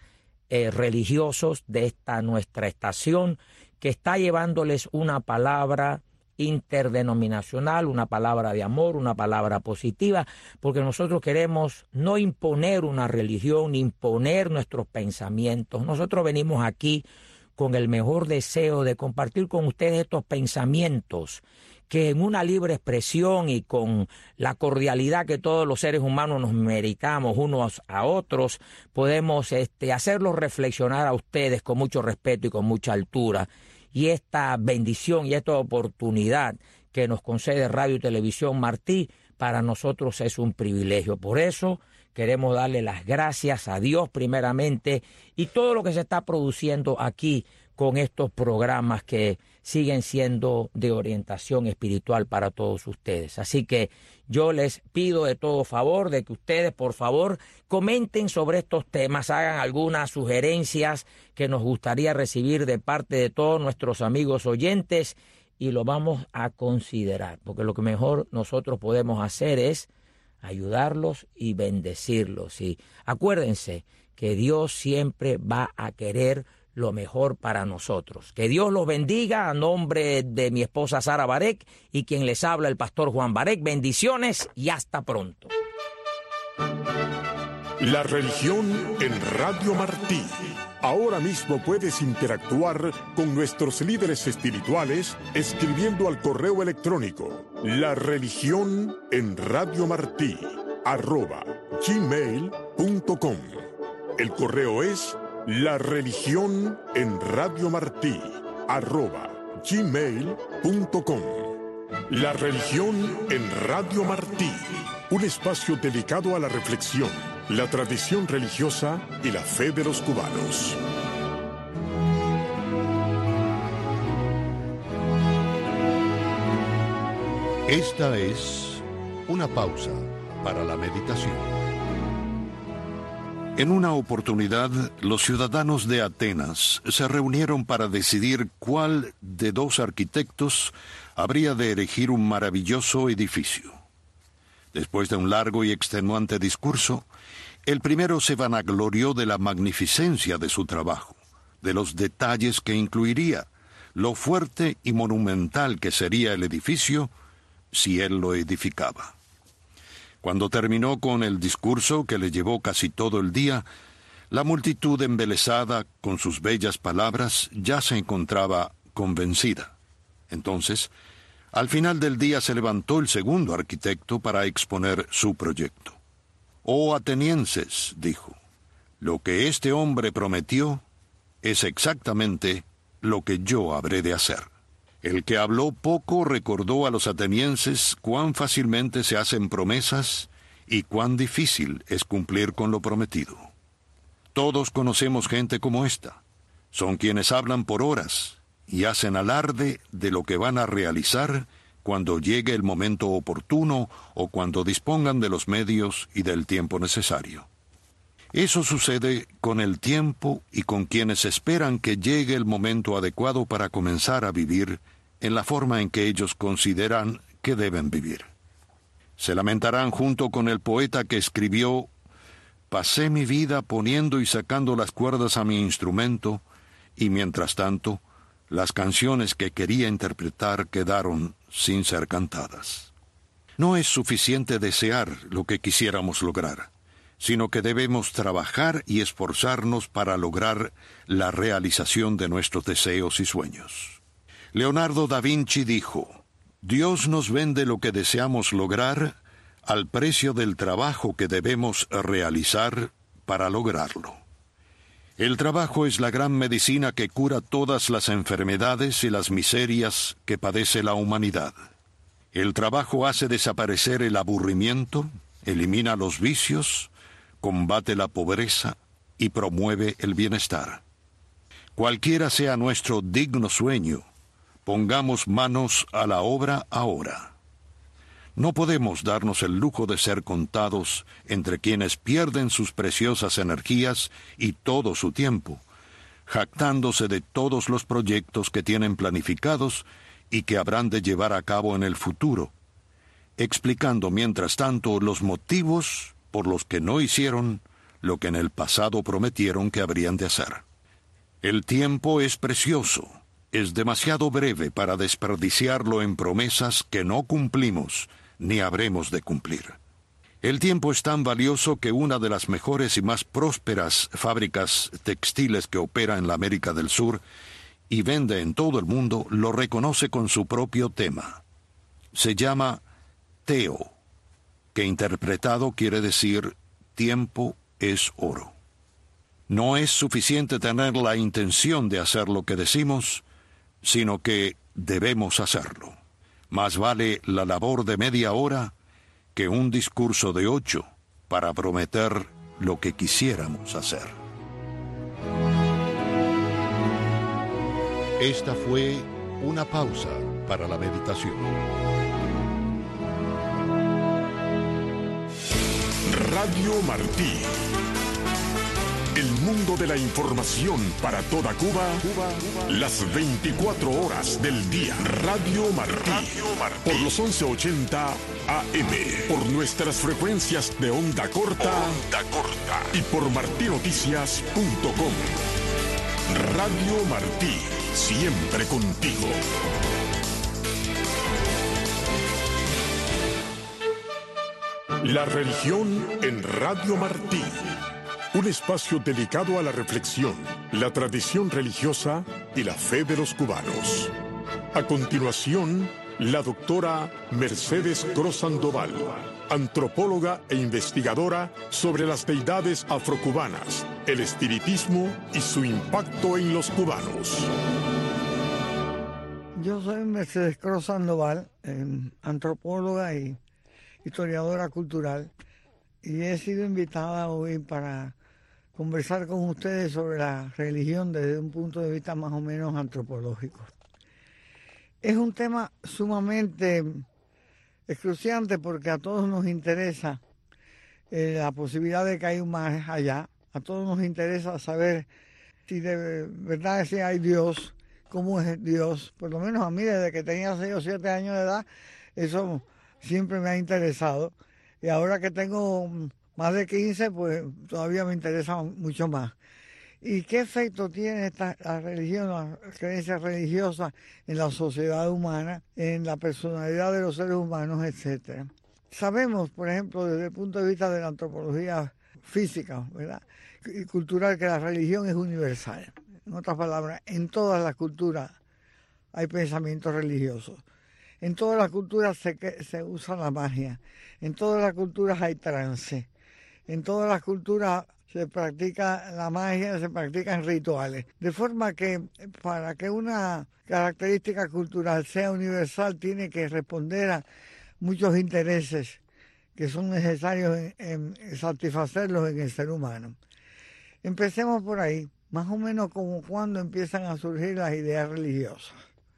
religiosos de esta nuestra estación, que está llevándoles una palabra interdenominacional, una palabra de amor, una palabra positiva, porque nosotros queremos no imponer una religión, ni imponer nuestros pensamientos. Nosotros venimos aquí con el mejor deseo de compartir con ustedes estos pensamientos que en una libre expresión y con la cordialidad que todos los seres humanos nos meritamos unos a otros, podemos hacerlos reflexionar a ustedes con mucho respeto y con mucha altura. Y esta bendición y esta oportunidad que nos concede Radio y Televisión Martí, para nosotros es un privilegio. Por eso queremos darle las gracias a Dios primeramente y todo lo que se está produciendo aquí con estos programas que siguen siendo de orientación espiritual para todos ustedes. Así que yo les pido de todo favor de que ustedes, por favor, comenten sobre estos temas, hagan algunas sugerencias que nos gustaría recibir de parte de todos nuestros amigos oyentes y lo vamos a considerar, porque lo que mejor nosotros podemos hacer es ayudarlos y bendecirlos. Y acuérdense que Dios siempre va a querer lo mejor para nosotros. Que Dios los bendiga a nombre de mi esposa Sara Barek y quien les habla el pastor Juan Barek. Bendiciones y hasta pronto. La religión en Radio Martí. Ahora mismo puedes interactuar con nuestros líderes espirituales escribiendo al correo electrónico lareligioenradiomartí@gmail.com. El correo es lareligioenradiomartí@gmail.com. La religión en Radio Martí, un espacio dedicado a la reflexión, la tradición religiosa y la fe de los cubanos. Esta es una pausa para la meditación. En una oportunidad, los ciudadanos de Atenas se reunieron para decidir cuál de dos arquitectos habría de erigir un maravilloso edificio. Después de un largo y extenuante discurso, el primero se vanaglorió de la magnificencia de su trabajo, de los detalles que incluiría, lo fuerte y monumental que sería el edificio si él lo edificaba. Cuando terminó con el discurso que le llevó casi todo el día, la multitud embelesada con sus bellas palabras ya se encontraba convencida. Entonces, al final del día se levantó el segundo arquitecto para exponer su proyecto. «Oh atenienses», dijo, «lo que este hombre prometió es exactamente lo que yo habré de hacer». El que habló poco recordó a los atenienses cuán fácilmente se hacen promesas y cuán difícil es cumplir con lo prometido. Todos conocemos gente como esta. Son quienes hablan por horas y hacen alarde de lo que van a realizar cuando llegue el momento oportuno o cuando dispongan de los medios y del tiempo necesario. Eso sucede con el tiempo y con quienes esperan que llegue el momento adecuado para comenzar a vivir en la forma en que ellos consideran que deben vivir. Se lamentarán junto con el poeta que escribió: «Pasé mi vida poniendo y sacando las cuerdas a mi instrumento, y mientras tanto, las canciones que quería interpretar quedaron sin ser cantadas». No es suficiente desear lo que quisiéramos lograr, sino que debemos trabajar y esforzarnos para lograr la realización de nuestros deseos y sueños. Leonardo da Vinci dijo: «Dios nos vende lo que deseamos lograr al precio del trabajo que debemos realizar para lograrlo». El trabajo es la gran medicina que cura todas las enfermedades y las miserias que padece la humanidad. El trabajo hace desaparecer el aburrimiento, elimina los vicios, combate la pobreza y promueve el bienestar. Cualquiera sea nuestro digno sueño, pongamos manos a la obra ahora. No podemos darnos el lujo de ser contados entre quienes pierden sus preciosas energías y todo su tiempo, jactándose de todos los proyectos que tienen planificados y que habrán de llevar a cabo en el futuro, explicando mientras tanto los motivos por los que no hicieron lo que en el pasado prometieron que habrían de hacer. El tiempo es precioso, es demasiado breve para desperdiciarlo en promesas que no cumplimos ni habremos de cumplir. El tiempo es tan valioso que una de las mejores y más prósperas fábricas textiles que opera en la América del Sur y vende en todo el mundo lo reconoce con su propio tema. Se llama Teo, que interpretado quiere decir tiempo es oro. No es suficiente tener la intención de hacer lo que decimos, sino que debemos hacerlo. Más vale la labor de media hora que un discurso de 8 para prometer lo que quisiéramos hacer. Esta fue una pausa para la meditación. Radio Martí. El mundo de la información para toda Cuba, las 24 horas del día. Radio Martí. Por los 1180 AM. Por nuestras frecuencias de onda corta. Y por martinoticias.com. Radio Martí. Siempre contigo. La religión en Radio Martí. Un espacio dedicado a la reflexión, la tradición religiosa y la fe de los cubanos. A continuación, la doctora Mercedes Cruz Sandoval, antropóloga e investigadora sobre las deidades afrocubanas, el espiritismo y su impacto en los cubanos. Yo soy Mercedes Cruz Sandoval, antropóloga y historiadora cultural, y he sido invitada hoy para conversar con ustedes sobre la religión desde un punto de vista más o menos antropológico. Es un tema sumamente excruciante porque a todos nos interesa la posibilidad de que hay un más allá. A todos nos interesa saber si de verdad si hay Dios, cómo es Dios. Por lo menos a mí desde que tenía 6 o 7 años de edad, eso siempre me ha interesado. Y ahora que tengo más de 15, pues todavía me interesa mucho más. ¿Y qué efecto tiene la religión, la creencia religiosa en la sociedad humana, en la personalidad de los seres humanos, etcétera? Sabemos, por ejemplo, desde el punto de vista de la antropología física, ¿verdad?, y cultural, que la religión es universal. En otras palabras, en todas las culturas hay pensamientos religiosos. En todas las culturas se usa la magia. En todas las culturas hay trance. En todas las culturas se practica la magia, se practican rituales. De forma que para que una característica cultural sea universal tiene que responder a muchos intereses que son necesarios en satisfacerlos en el ser humano. Empecemos por ahí, más o menos como cuando empiezan a surgir las ideas religiosas.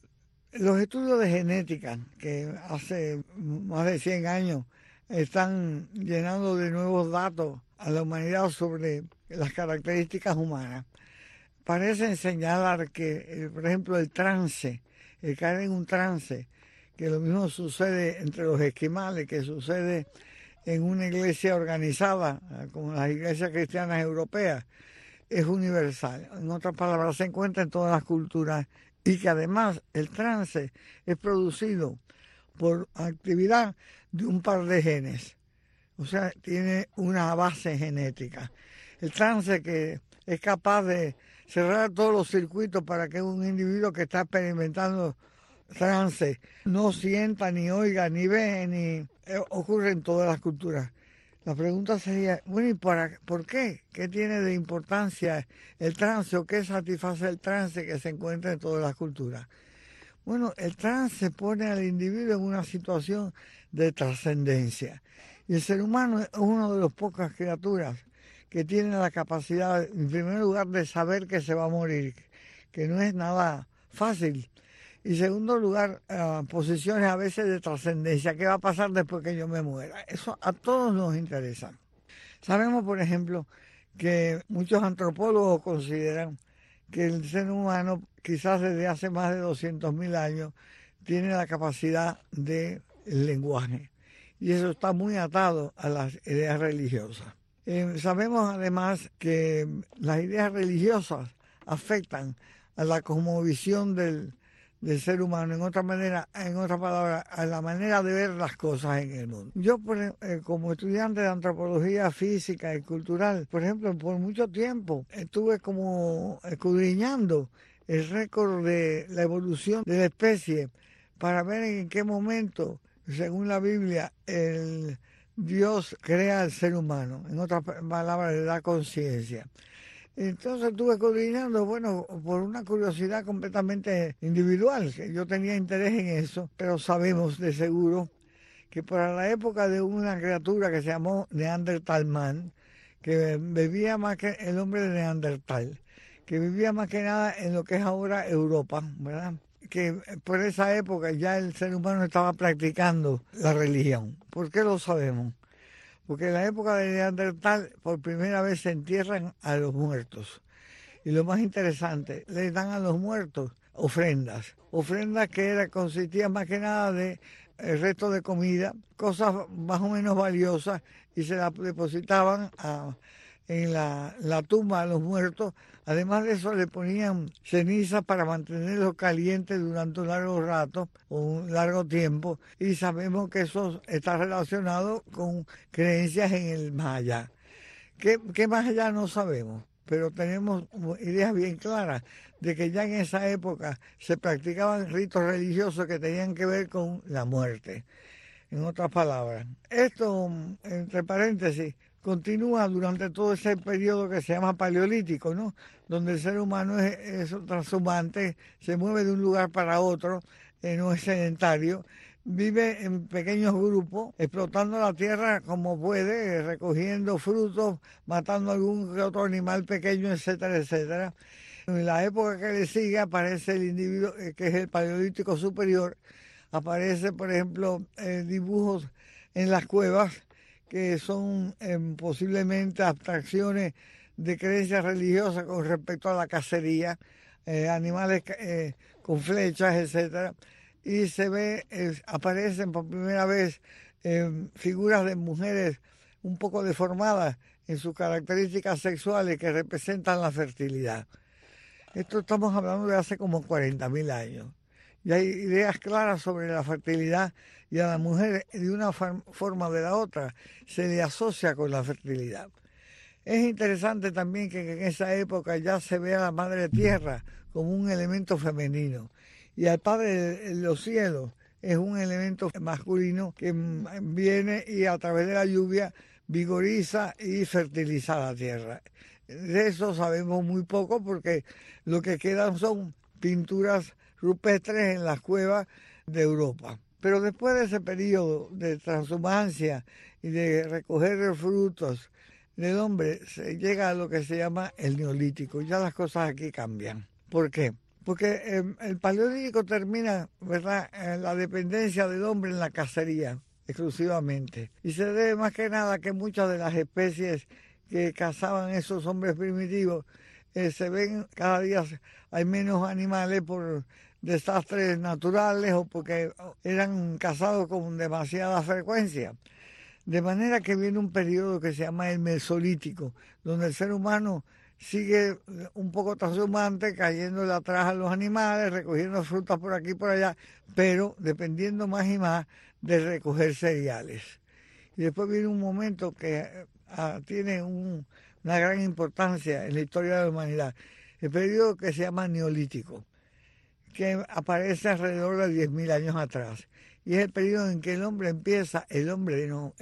Los estudios de genética, que hace más de 100 años están llenando de nuevos datos a la humanidad sobre las características humanas, parecen señalar que, por ejemplo, el trance, el caer en un trance, que lo mismo sucede entre los esquimales, que sucede en una iglesia organizada, como las iglesias cristianas europeas, es universal. En otras palabras, se encuentra en todas las culturas y que además el trance es producido por actividad de un par de genes. O sea, tiene una base genética. El trance que es capaz de cerrar todos los circuitos para que un individuo que está experimentando trance no sienta, ni oiga, ni ve, ni ocurre en todas las culturas. La pregunta sería, bueno, ¿y por qué? ¿Qué tiene de importancia el trance o qué satisface el trance que se encuentra en todas las culturas? Bueno, el trance pone al individuo en una situación de trascendencia. Y el ser humano es una de las pocas criaturas que tiene la capacidad, en primer lugar, de saber que se va a morir, que no es nada fácil. Y en segundo lugar, posiciones a veces de trascendencia. ¿Qué va a pasar después que yo me muera? Eso a todos nos interesa. Sabemos, por ejemplo, que muchos antropólogos consideran que el ser humano, quizás desde hace más de 200.000 años, tiene la capacidad del lenguaje. Y eso está muy atado a las ideas religiosas. Sabemos además que las ideas religiosas afectan a la cosmovisión del ser humano, en otra palabra, a la manera de ver las cosas en el mundo. Yo, como estudiante de antropología física y cultural, por ejemplo, por mucho tiempo estuve como escudriñando el récord de la evolución de la especie para ver en qué momento, según la Biblia, el Dios crea al ser humano, en otras palabras, le da conciencia. Entonces estuve escudriñando, bueno, por una curiosidad completamente individual, que yo tenía interés en eso, pero sabemos de seguro que para la época de una criatura que se llamó Neandertalman, que vivía más que el hombre de Neandertal, que vivía más que nada en lo que es ahora Europa, ¿verdad? Que por esa época ya el ser humano estaba practicando la religión. ¿Por qué lo sabemos? Porque en la época de Neandertal por primera vez se entierran a los muertos. Y lo más interesante, le dan a los muertos ofrendas que consistían más que nada de el resto de comida, cosas más o menos valiosas, y se las depositaban en la tumba a los muertos. Además de eso le ponían ceniza para mantenerlos calientes durante un largo rato o un largo tiempo, y sabemos que eso está relacionado con creencias en el más allá. ¿Qué más allá? No sabemos, pero tenemos ideas bien claras de que ya en esa época se practicaban ritos religiosos que tenían que ver con la muerte. En otras palabras, esto, entre paréntesis, continúa durante todo ese periodo que se llama paleolítico, ¿no? Donde el ser humano es un transhumante, se mueve de un lugar para otro, no es sedentario, vive en pequeños grupos, explotando la tierra como puede, recogiendo frutos, matando algún que otro animal pequeño, etcétera, etcétera. En la época que le sigue aparece el individuo que es el paleolítico superior, aparece, por ejemplo, dibujos en las cuevas, que son posiblemente abstracciones de creencias religiosas con respecto a la cacería, animales con flechas, etcétera, y se ve, aparecen por primera vez figuras de mujeres un poco deformadas en sus características sexuales que representan la fertilidad. Esto estamos hablando de hace como 40.000 años. Y hay ideas claras sobre la fertilidad, y a la mujer de una forma o de la otra se le asocia con la fertilidad. Es interesante también que en esa época ya se ve a la Madre Tierra como un elemento femenino, y al Padre de los cielos es un elemento masculino que viene y a través de la lluvia vigoriza y fertiliza la tierra. De eso sabemos muy poco, porque lo que quedan son pinturas rupestres en las cuevas de Europa. Pero después de ese periodo de transhumancia y de recoger frutos del hombre, se llega a lo que se llama el neolítico. Ya las cosas aquí cambian. ¿Por qué? Porque el paleolítico termina, ¿verdad?, en la dependencia del hombre en la cacería exclusivamente. Y se debe más que nada a que muchas de las especies que cazaban esos hombres primitivos se ven cada día, hay menos animales por desastres naturales o porque eran cazados con demasiada frecuencia. De manera que viene un periodo que se llama el Mesolítico, donde el ser humano sigue un poco transhumante, cayéndole atrás a los animales, recogiendo frutas por aquí y por allá, pero dependiendo más y más de recoger cereales. Y después viene un momento que tiene una gran importancia en la historia de la humanidad, el periodo que se llama Neolítico, que aparece alrededor de 10.000 años atrás. Y es el periodo en que el hombre empieza, el hombre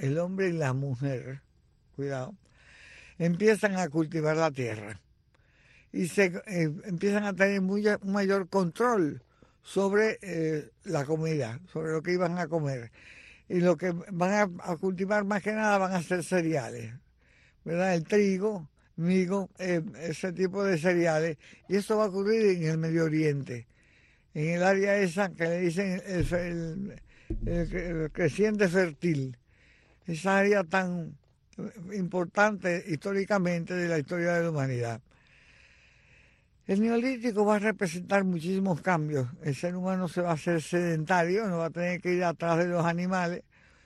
y la mujer, cuidado, empiezan a cultivar la tierra. Y empiezan a tener un mayor control sobre la comida, sobre lo que iban a comer. Y lo que van a cultivar más que nada van a ser cereales, ¿verdad? El trigo, migo, ese tipo de cereales. Y esto va a ocurrir en el Medio Oriente, en el área esa que le dicen el creciente fértil, esa área tan importante históricamente de la historia de la humanidad. El Neolítico va a representar muchísimos cambios. El ser humano se va a hacer sedentario, no va a tener que ir atrás de los animales.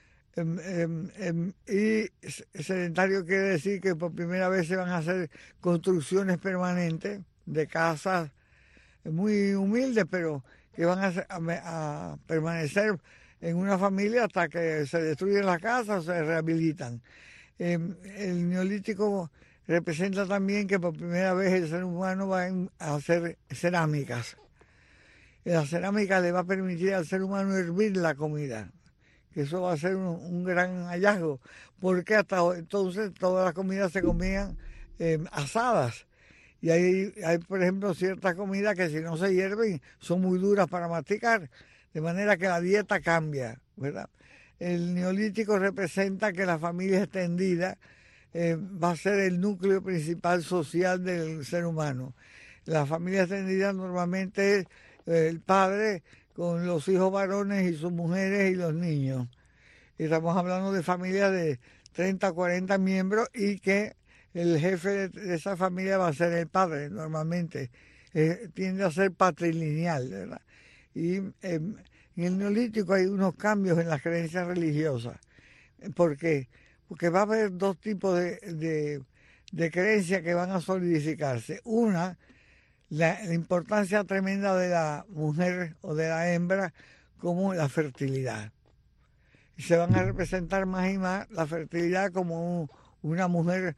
Y sedentario quiere decir que por primera vez se van a hacer construcciones permanentes de casas, muy humildes, pero que van a permanecer en una familia hasta que se destruyen las casas o se rehabilitan. El neolítico representa también que por primera vez el ser humano va a hacer cerámicas. La cerámica le va a permitir al ser humano hervir la comida, que eso va a ser un gran hallazgo, porque hasta entonces todas las comidas se comían asadas. Y hay, por ejemplo, ciertas comidas que si no se hierven son muy duras para masticar, de manera que la dieta cambia, ¿verdad? El neolítico representa que la familia extendida va a ser el núcleo principal social del ser humano. La familia extendida normalmente es el padre con los hijos varones y sus mujeres y los niños. Y estamos hablando de familias de 30 a 40 miembros y que el jefe de esa familia va a ser el padre, normalmente. Tiende a ser patrilineal, ¿verdad? Y en el neolítico hay unos cambios en las creencias religiosas. ¿Por qué? Porque va a haber dos tipos de creencias que van a solidificarse. Una, la importancia tremenda de la mujer o de la hembra como la fertilidad. Y se van a representar más y más la fertilidad como una mujer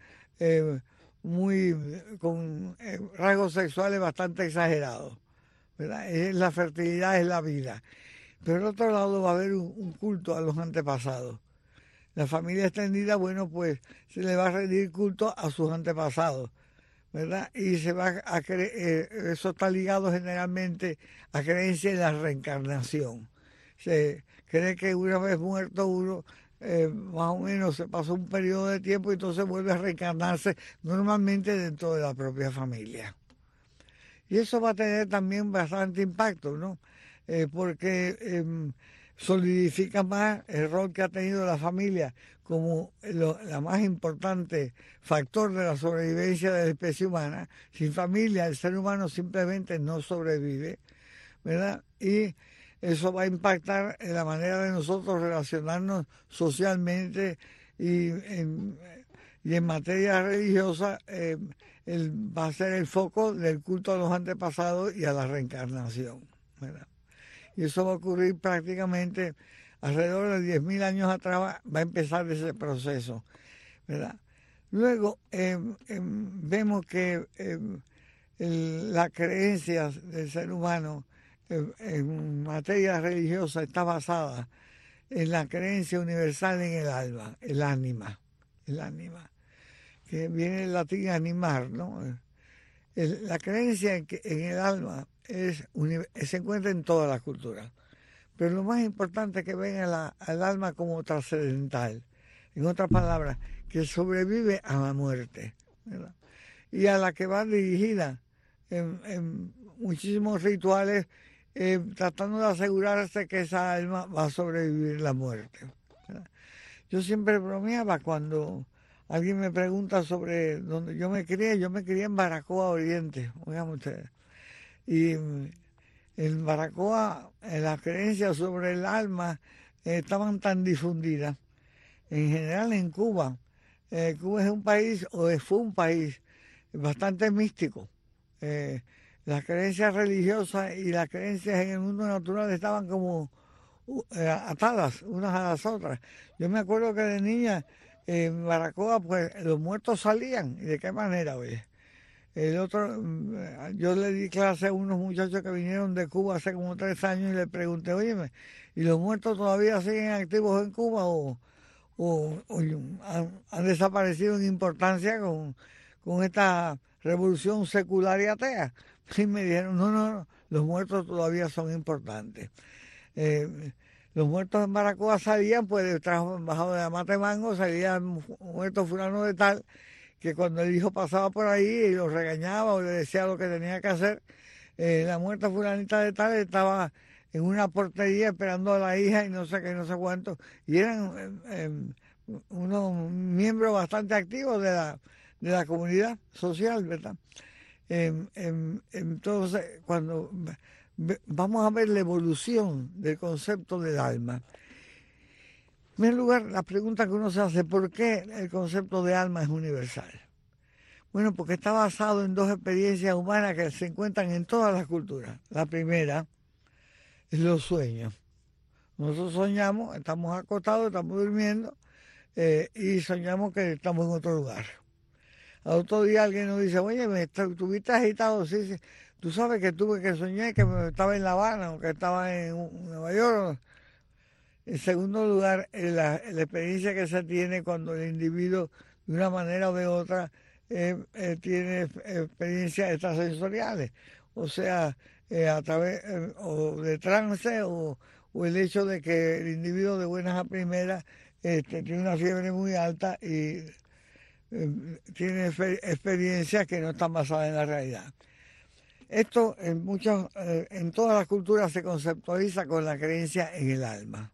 con rasgos sexuales bastante exagerados, ¿verdad? La fertilidad es la vida. Pero por otro lado va a haber un culto a los antepasados. La familia extendida, bueno, pues se le va a rendir culto a sus antepasados, ¿verdad? Y se va a eso está ligado generalmente a creencia en la reencarnación. Se cree que una vez muerto uno, más o menos se pasó un periodo de tiempo y entonces vuelve a reencarnarse normalmente dentro de la propia familia. Y eso va a tener también bastante impacto, ¿no? Porque solidifica más el rol que ha tenido la familia como la más importante factor de la sobrevivencia de la especie humana. Sin familia el ser humano simplemente no sobrevive, ¿verdad? Y eso va a impactar en la manera de nosotros relacionarnos socialmente y en materia religiosa va a ser el foco del culto a los antepasados y a la reencarnación, ¿verdad? Y eso va a ocurrir prácticamente alrededor de 10.000 años atrás, va a empezar ese proceso, ¿verdad? Luego vemos que las creencias del ser humano en materia religiosa está basada en la creencia universal en el alma, el ánima, que viene del latín animar, ¿no? La creencia en el alma se encuentra en todas las culturas, pero lo más importante es que ven al alma como trascendental, en otras palabras, que sobrevive a la muerte, ¿verdad? Y a la que va dirigida en muchísimos rituales, tratando de asegurarse que esa alma va a sobrevivir la muerte, ¿verdad? Yo siempre bromeaba cuando alguien me pregunta sobre dónde yo me crié en Baracoa Oriente, oigan ustedes. Y en Baracoa las creencias sobre el alma estaban tan difundidas. En general en Cuba, Cuba es un país, fue un país bastante místico. Las creencias religiosas y las creencias en el mundo natural estaban como atadas unas a las otras. Yo me acuerdo que de niña en Baracoa, pues los muertos salían. ¿Y de qué manera, oye? Yo le di clase a unos muchachos que vinieron de Cuba hace como 3 años y le pregunté, óyeme, ¿y los muertos todavía siguen activos en Cuba o han desaparecido en importancia con esta revolución secular y atea? Y me dijeron, no, los muertos todavía son importantes. Los muertos en Baracoa salían, pues bajo de la mata de mango, salían muertos fulano de tal, que cuando el hijo pasaba por ahí y lo regañaba o le decía lo que tenía que hacer, la muerta fulanita de tal estaba en una portería esperando a la hija y no sé qué, no sé cuánto. Y eran unos miembros bastante activos de la comunidad social, ¿verdad? Entonces, cuando vamos a ver la evolución del concepto del alma. En primer lugar, la pregunta que uno se hace, ¿por qué el concepto de alma es universal? Bueno, porque está basado en dos experiencias humanas que se encuentran en todas las culturas. La primera es los sueños. Nosotros soñamos, estamos acostados, estamos durmiendo y soñamos que estamos en otro lugar. Al otro día alguien nos dice, oye, ¿estuviste agitado? Sí, sí. Tú sabes que tuve que soñar que estaba en La Habana o que estaba en Nueva York. En segundo lugar, la experiencia que se tiene cuando el individuo, de una manera o de otra, tiene experiencias extrasensoriales. O sea, a través o de trance o el hecho de que el individuo de buenas a primeras tiene una fiebre muy alta y tiene experiencias que no están basadas en la realidad. Esto en todas las culturas se conceptualiza con la creencia en el alma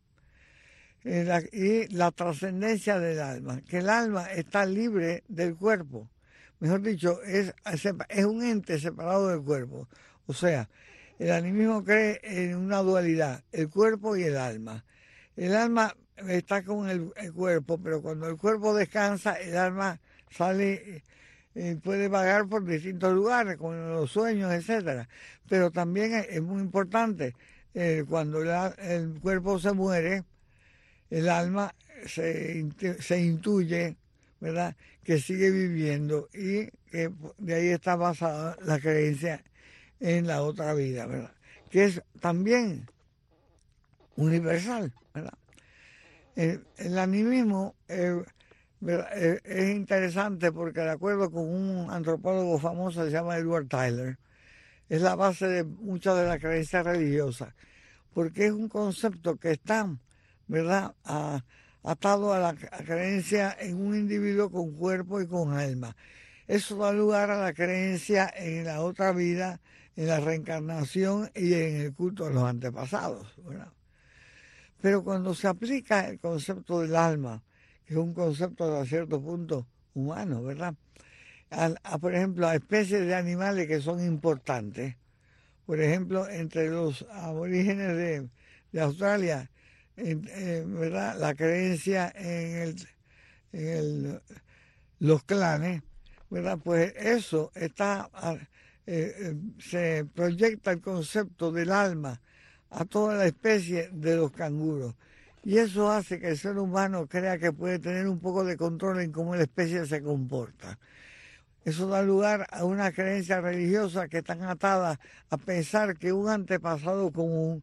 y la trascendencia del alma, que el alma está libre del cuerpo. Mejor dicho, es un ente separado del cuerpo. O sea, el animismo cree en una dualidad, el cuerpo y el alma. El alma está con el cuerpo, pero cuando el cuerpo descansa, el alma sale, puede vagar por distintos lugares, con los sueños, etcétera. Pero también es muy importante, cuando el cuerpo se muere, el alma se intuye, ¿verdad?, que sigue viviendo y que de ahí está basada la creencia en la otra vida, ¿verdad?, que es también universal, ¿verdad? El animismo es interesante porque, de acuerdo con un antropólogo famoso que se llama Edward Tyler, es la base de muchas de las creencias religiosas, porque es un concepto que está, ¿verdad?, atado a la creencia en un individuo con cuerpo y con alma. Eso da lugar a la creencia en la otra vida, en la reencarnación y en el culto a los antepasados, ¿verdad? Pero cuando se aplica el concepto del alma, que es un concepto hasta cierto punto humano, ¿verdad?, por ejemplo, a especies de animales que son importantes, por ejemplo, entre los aborígenes de Australia, ¿verdad?, la creencia en los clanes, ¿verdad?, pues eso se proyecta el concepto del alma a toda la especie de los canguros. Y eso hace que el ser humano crea que puede tener un poco de control en cómo la especie se comporta. Eso da lugar a una creencia religiosa que están atadas a pensar que un antepasado común,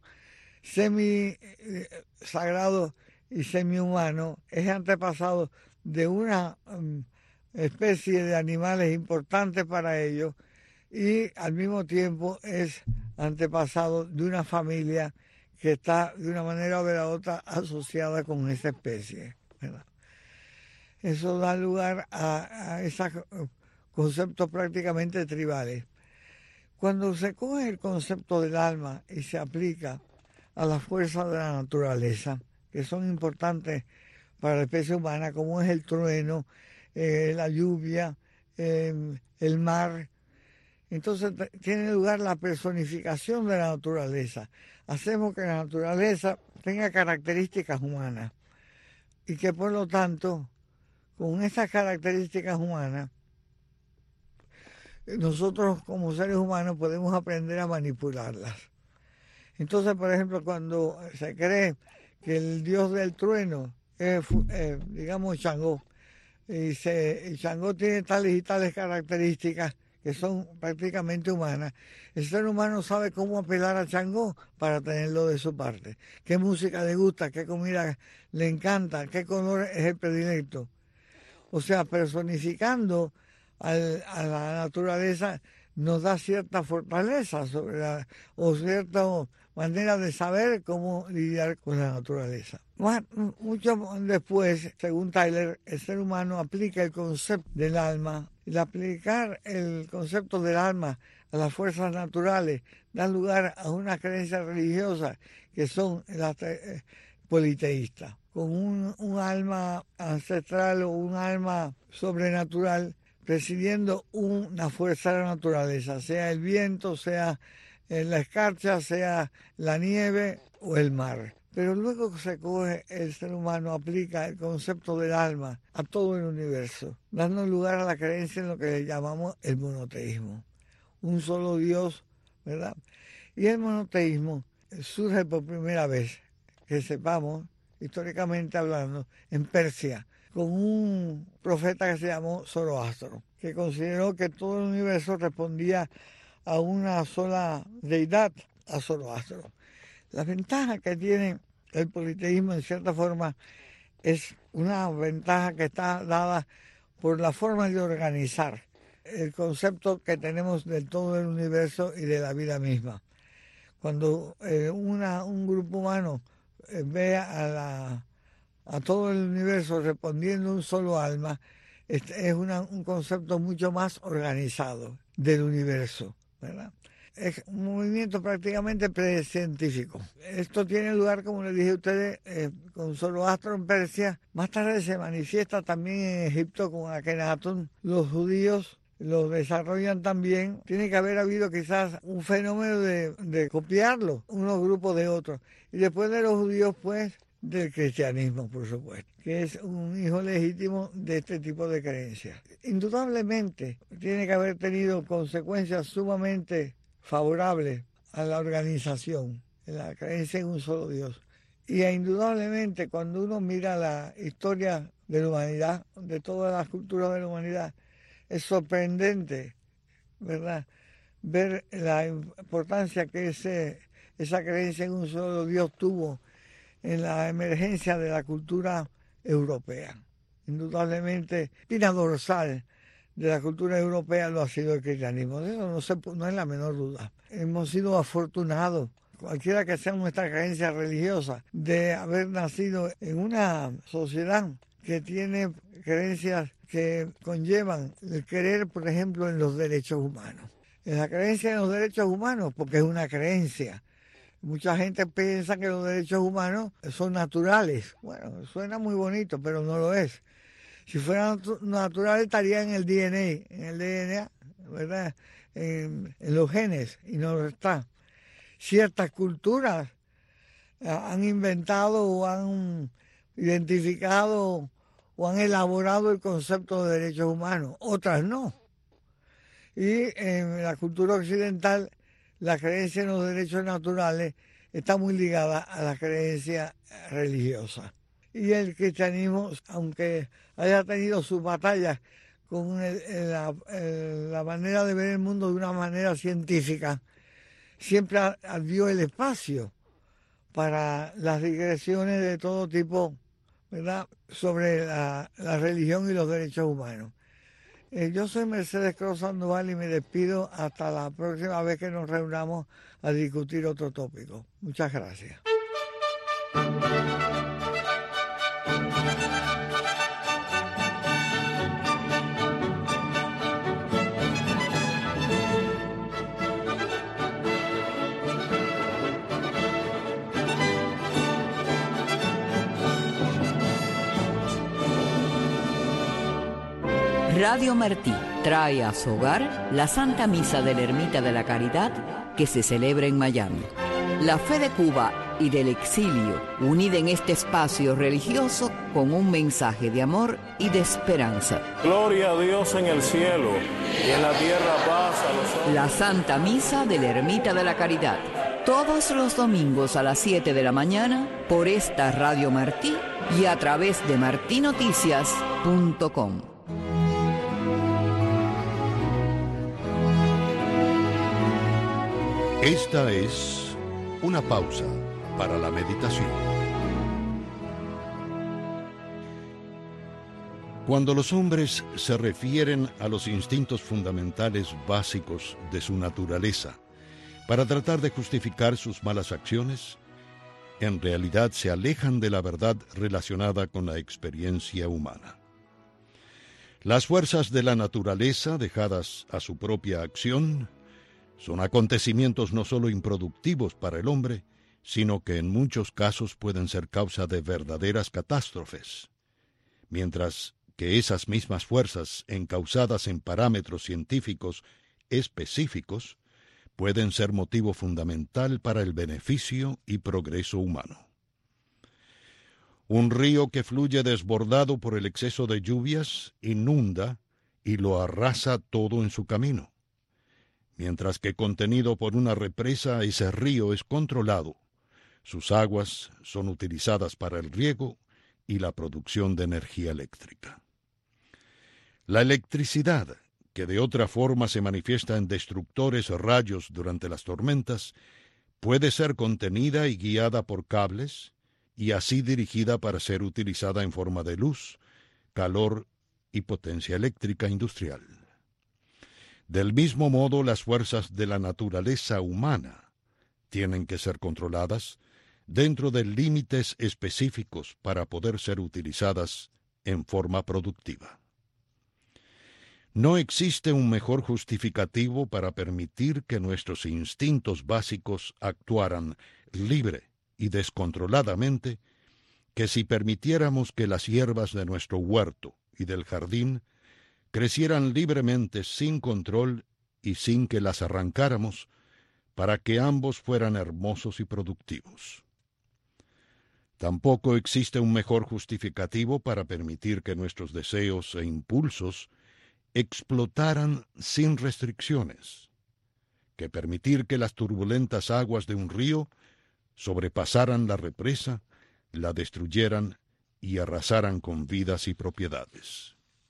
semi-sagrado y semi-humano, es antepasado de una especie de animales importantes para ellos y al mismo tiempo es antepasado de una familia que está de una manera o de la otra asociada con esa especie, ¿verdad? Eso da lugar a esos conceptos prácticamente tribales. Cuando se coge el concepto del alma y se aplica a las fuerzas de la naturaleza, que son importantes para la especie humana, como es el trueno, la lluvia, el mar, entonces tiene lugar la personificación de la naturaleza. Hacemos que la naturaleza tenga características humanas y que por lo tanto, con esas características humanas, nosotros como seres humanos podemos aprender a manipularlas. Entonces, por ejemplo, cuando se cree que el dios del trueno es, digamos, Changó, y Changó tiene tales y tales características que son prácticamente humanas, el ser humano sabe cómo apelar a Changó para tenerlo de su parte. ¿Qué música le gusta? ¿Qué comida le encanta? ¿Qué color es el predilecto? O sea, personificando a la naturaleza nos da cierta fortaleza o cierta manera de saber cómo lidiar con la naturaleza. Mucho después, según Tyler, el ser humano aplica el concepto del alma. El aplicar el concepto del alma a las fuerzas naturales da lugar a una creencia religiosa que son las politeístas, con un alma ancestral o un alma sobrenatural presidiendo una fuerza de la naturaleza, sea el viento, sea la escarcha, sea la nieve o el mar. Pero luego se coge, el ser humano aplica el concepto del alma a todo el universo, dando lugar a la creencia en lo que llamamos el monoteísmo. Un solo Dios, ¿verdad? Y el monoteísmo surge por primera vez, que sepamos, históricamente hablando, en Persia, con un profeta que se llamó Zoroastro, que consideró que todo el universo respondía a una sola deidad, a Zoroastro. La ventaja que tiene el politeísmo, en cierta forma, es una ventaja que está dada por la forma de organizar el concepto que tenemos de todo el universo y de la vida misma. Cuando un grupo humano ve a todo el universo respondiendo un solo alma, es un concepto mucho más organizado del universo, ¿verdad? Es un movimiento prácticamente precientífico. Esto tiene lugar, como les dije a ustedes, con Zoroastro en Persia. Más tarde se manifiesta también en Egipto con Akenatón. Los judíos lo desarrollan también. Tiene que haber habido quizás un fenómeno de copiarlo, unos grupos de otros. Y después de los judíos, pues, del cristianismo, por supuesto, que es un hijo legítimo de este tipo de creencias. Indudablemente tiene que haber tenido consecuencias sumamente favorables a la organización, en la creencia en un solo Dios. Y indudablemente cuando uno mira la historia de la humanidad, de todas las culturas de la humanidad, es sorprendente, ¿verdad?, ver la importancia que esa creencia en un solo Dios tuvo en la emergencia de la cultura europea. Indudablemente, espina dorsal de la cultura europea lo ha sido el cristianismo. De eso no es la menor duda. Hemos sido afortunados, cualquiera que sea nuestra creencia religiosa, de haber nacido en una sociedad que tiene creencias que conllevan el creer, por ejemplo, en los derechos humanos. En la creencia en los derechos humanos, porque es una creencia. Mucha gente piensa que los derechos humanos son naturales. Bueno, suena muy bonito, pero no lo es. Si fueran naturales estaría en el DNA, ¿verdad? En los genes, y no lo está. Ciertas culturas han inventado o han identificado o han elaborado el concepto de derechos humanos, otras no. Y en la cultura occidental, la creencia en los derechos naturales está muy ligada a la creencia religiosa. Y el cristianismo, aunque haya tenido sus batallas con la manera de ver el mundo de una manera científica, siempre dio el espacio para las digresiones de todo tipo, ¿verdad?, sobre la religión y los derechos humanos. Yo soy Mercedes Cruz Sandoval y me despido hasta la próxima vez que nos reunamos a discutir otro tópico. Muchas gracias. Radio Martí trae a su hogar la Santa Misa de la Ermita de la Caridad que se celebra en Miami. La fe de Cuba y del exilio, unida en este espacio religioso con un mensaje de amor y de esperanza. Gloria a Dios en el cielo y en la tierra paz a los hombres. La Santa Misa de la Ermita de la Caridad. Todos los domingos a las 7 de la mañana por esta Radio Martí y a través de martinoticias.com. Esta es una pausa para la meditación. Cuando los hombres se refieren a los instintos fundamentales básicos de su naturaleza para tratar de justificar sus malas acciones, en realidad se alejan de la verdad relacionada con la experiencia humana. Las fuerzas de la naturaleza, dejadas a su propia acción, son acontecimientos no solo improductivos para el hombre, sino que en muchos casos pueden ser causa de verdaderas catástrofes, mientras que esas mismas fuerzas, encausadas en parámetros científicos específicos, pueden ser motivo fundamental para el beneficio y progreso humano. Un río que fluye desbordado por el exceso de lluvias inunda y lo arrasa todo en su camino. Mientras que contenido por una represa, ese río es controlado. Sus aguas son utilizadas para el riego y la producción de energía eléctrica. La electricidad, que de otra forma se manifiesta en destructores rayos durante las tormentas, puede ser contenida y guiada por cables y así dirigida para ser utilizada en forma de luz, calor y potencia eléctrica industrial. Del mismo modo, las fuerzas de la naturaleza humana tienen que ser controladas dentro de límites específicos para poder ser utilizadas en forma productiva. No existe un mejor justificativo para permitir que nuestros instintos básicos actuaran libre y descontroladamente que si permitiéramos que las hierbas de nuestro huerto y del jardín crecieran libremente sin control y sin que las arrancáramos, para que ambos fueran hermosos y productivos. Tampoco existe un mejor justificativo para permitir que nuestros deseos e impulsos explotaran sin restricciones, que permitir que las turbulentas aguas de un río sobrepasaran la represa, la destruyeran y arrasaran con vidas y propiedades.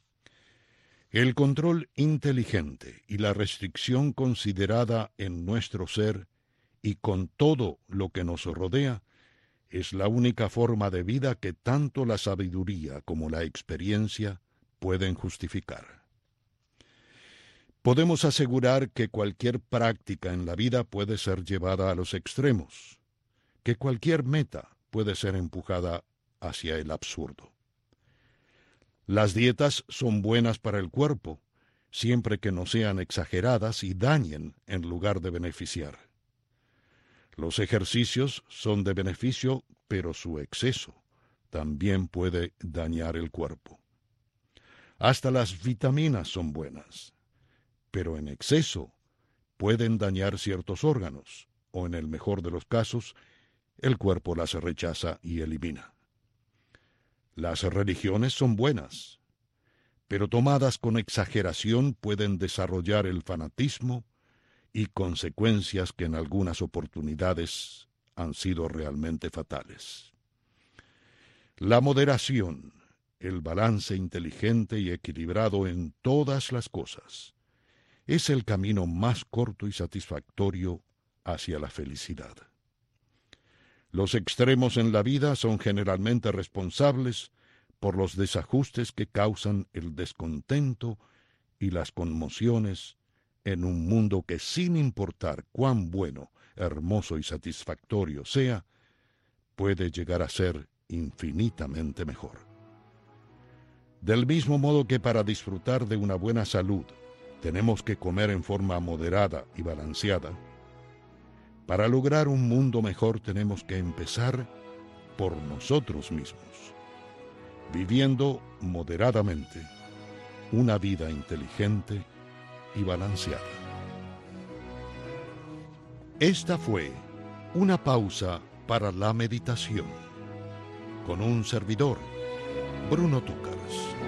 El control inteligente y la restricción considerada en nuestro ser y con todo lo que nos rodea es la única forma de vida que tanto la sabiduría como la experiencia pueden justificar. Podemos asegurar que cualquier práctica en la vida puede ser llevada a los extremos, que cualquier meta puede ser empujada hacia el absurdo. Las dietas son buenas para el cuerpo, siempre que no sean exageradas y dañen en lugar de beneficiar. Los ejercicios son de beneficio, pero su exceso también puede dañar el cuerpo. Hasta las vitaminas son buenas, pero en exceso pueden dañar ciertos órganos, o en el mejor de los casos, el cuerpo las rechaza y elimina. Las religiones son buenas, pero tomadas con exageración pueden desarrollar el fanatismo y consecuencias que en algunas oportunidades han sido realmente fatales. La moderación, el balance inteligente y equilibrado en todas las cosas, es el camino más corto y satisfactorio hacia la felicidad. Los extremos en la vida son generalmente responsables por los desajustes que causan el descontento y las conmociones en un mundo que, sin importar cuán bueno, hermoso y satisfactorio sea, puede llegar a ser infinitamente mejor. Del mismo modo que para disfrutar de una buena salud tenemos que comer en forma moderada y balanceada, para lograr un mundo mejor tenemos que empezar por nosotros mismos, viviendo moderadamente una vida inteligente y balanceada. Esta fue una pausa para la meditación con un servidor, Bruno Túcaras.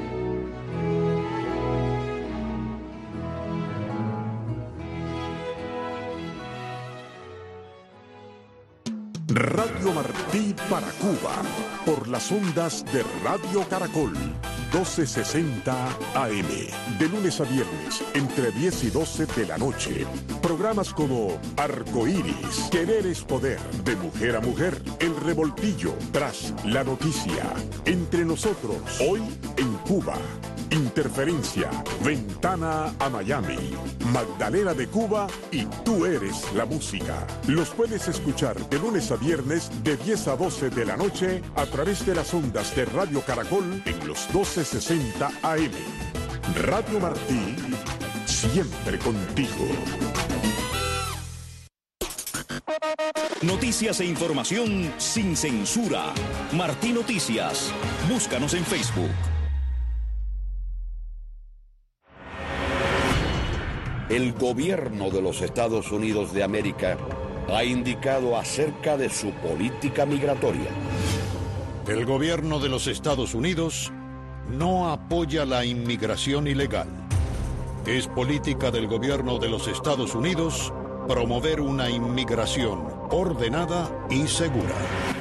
Radio Martí para Cuba, por las ondas de Radio Caracol, 1260 AM, de lunes a viernes, entre 10 y 12 de la noche. Programas como Arcoíris, Querer es Poder, De Mujer a Mujer, El Revoltillo, Tras la Noticia, Entre Nosotros, Hoy en Cuba, Interferencia, Ventana a Miami, Magdalena de Cuba y Tú Eres la Música. Los puedes escuchar de lunes a viernes de 10 a 12 de la noche a través de las ondas de Radio Caracol en los 1260 AM. Radio Martí, siempre contigo. Noticias e información sin censura. Martí Noticias. Búscanos en Facebook. El gobierno de los Estados Unidos de América ha indicado acerca de su política migratoria. El gobierno de los Estados Unidos no apoya la inmigración ilegal. Es política del gobierno de los Estados Unidos promover una inmigración ordenada y segura.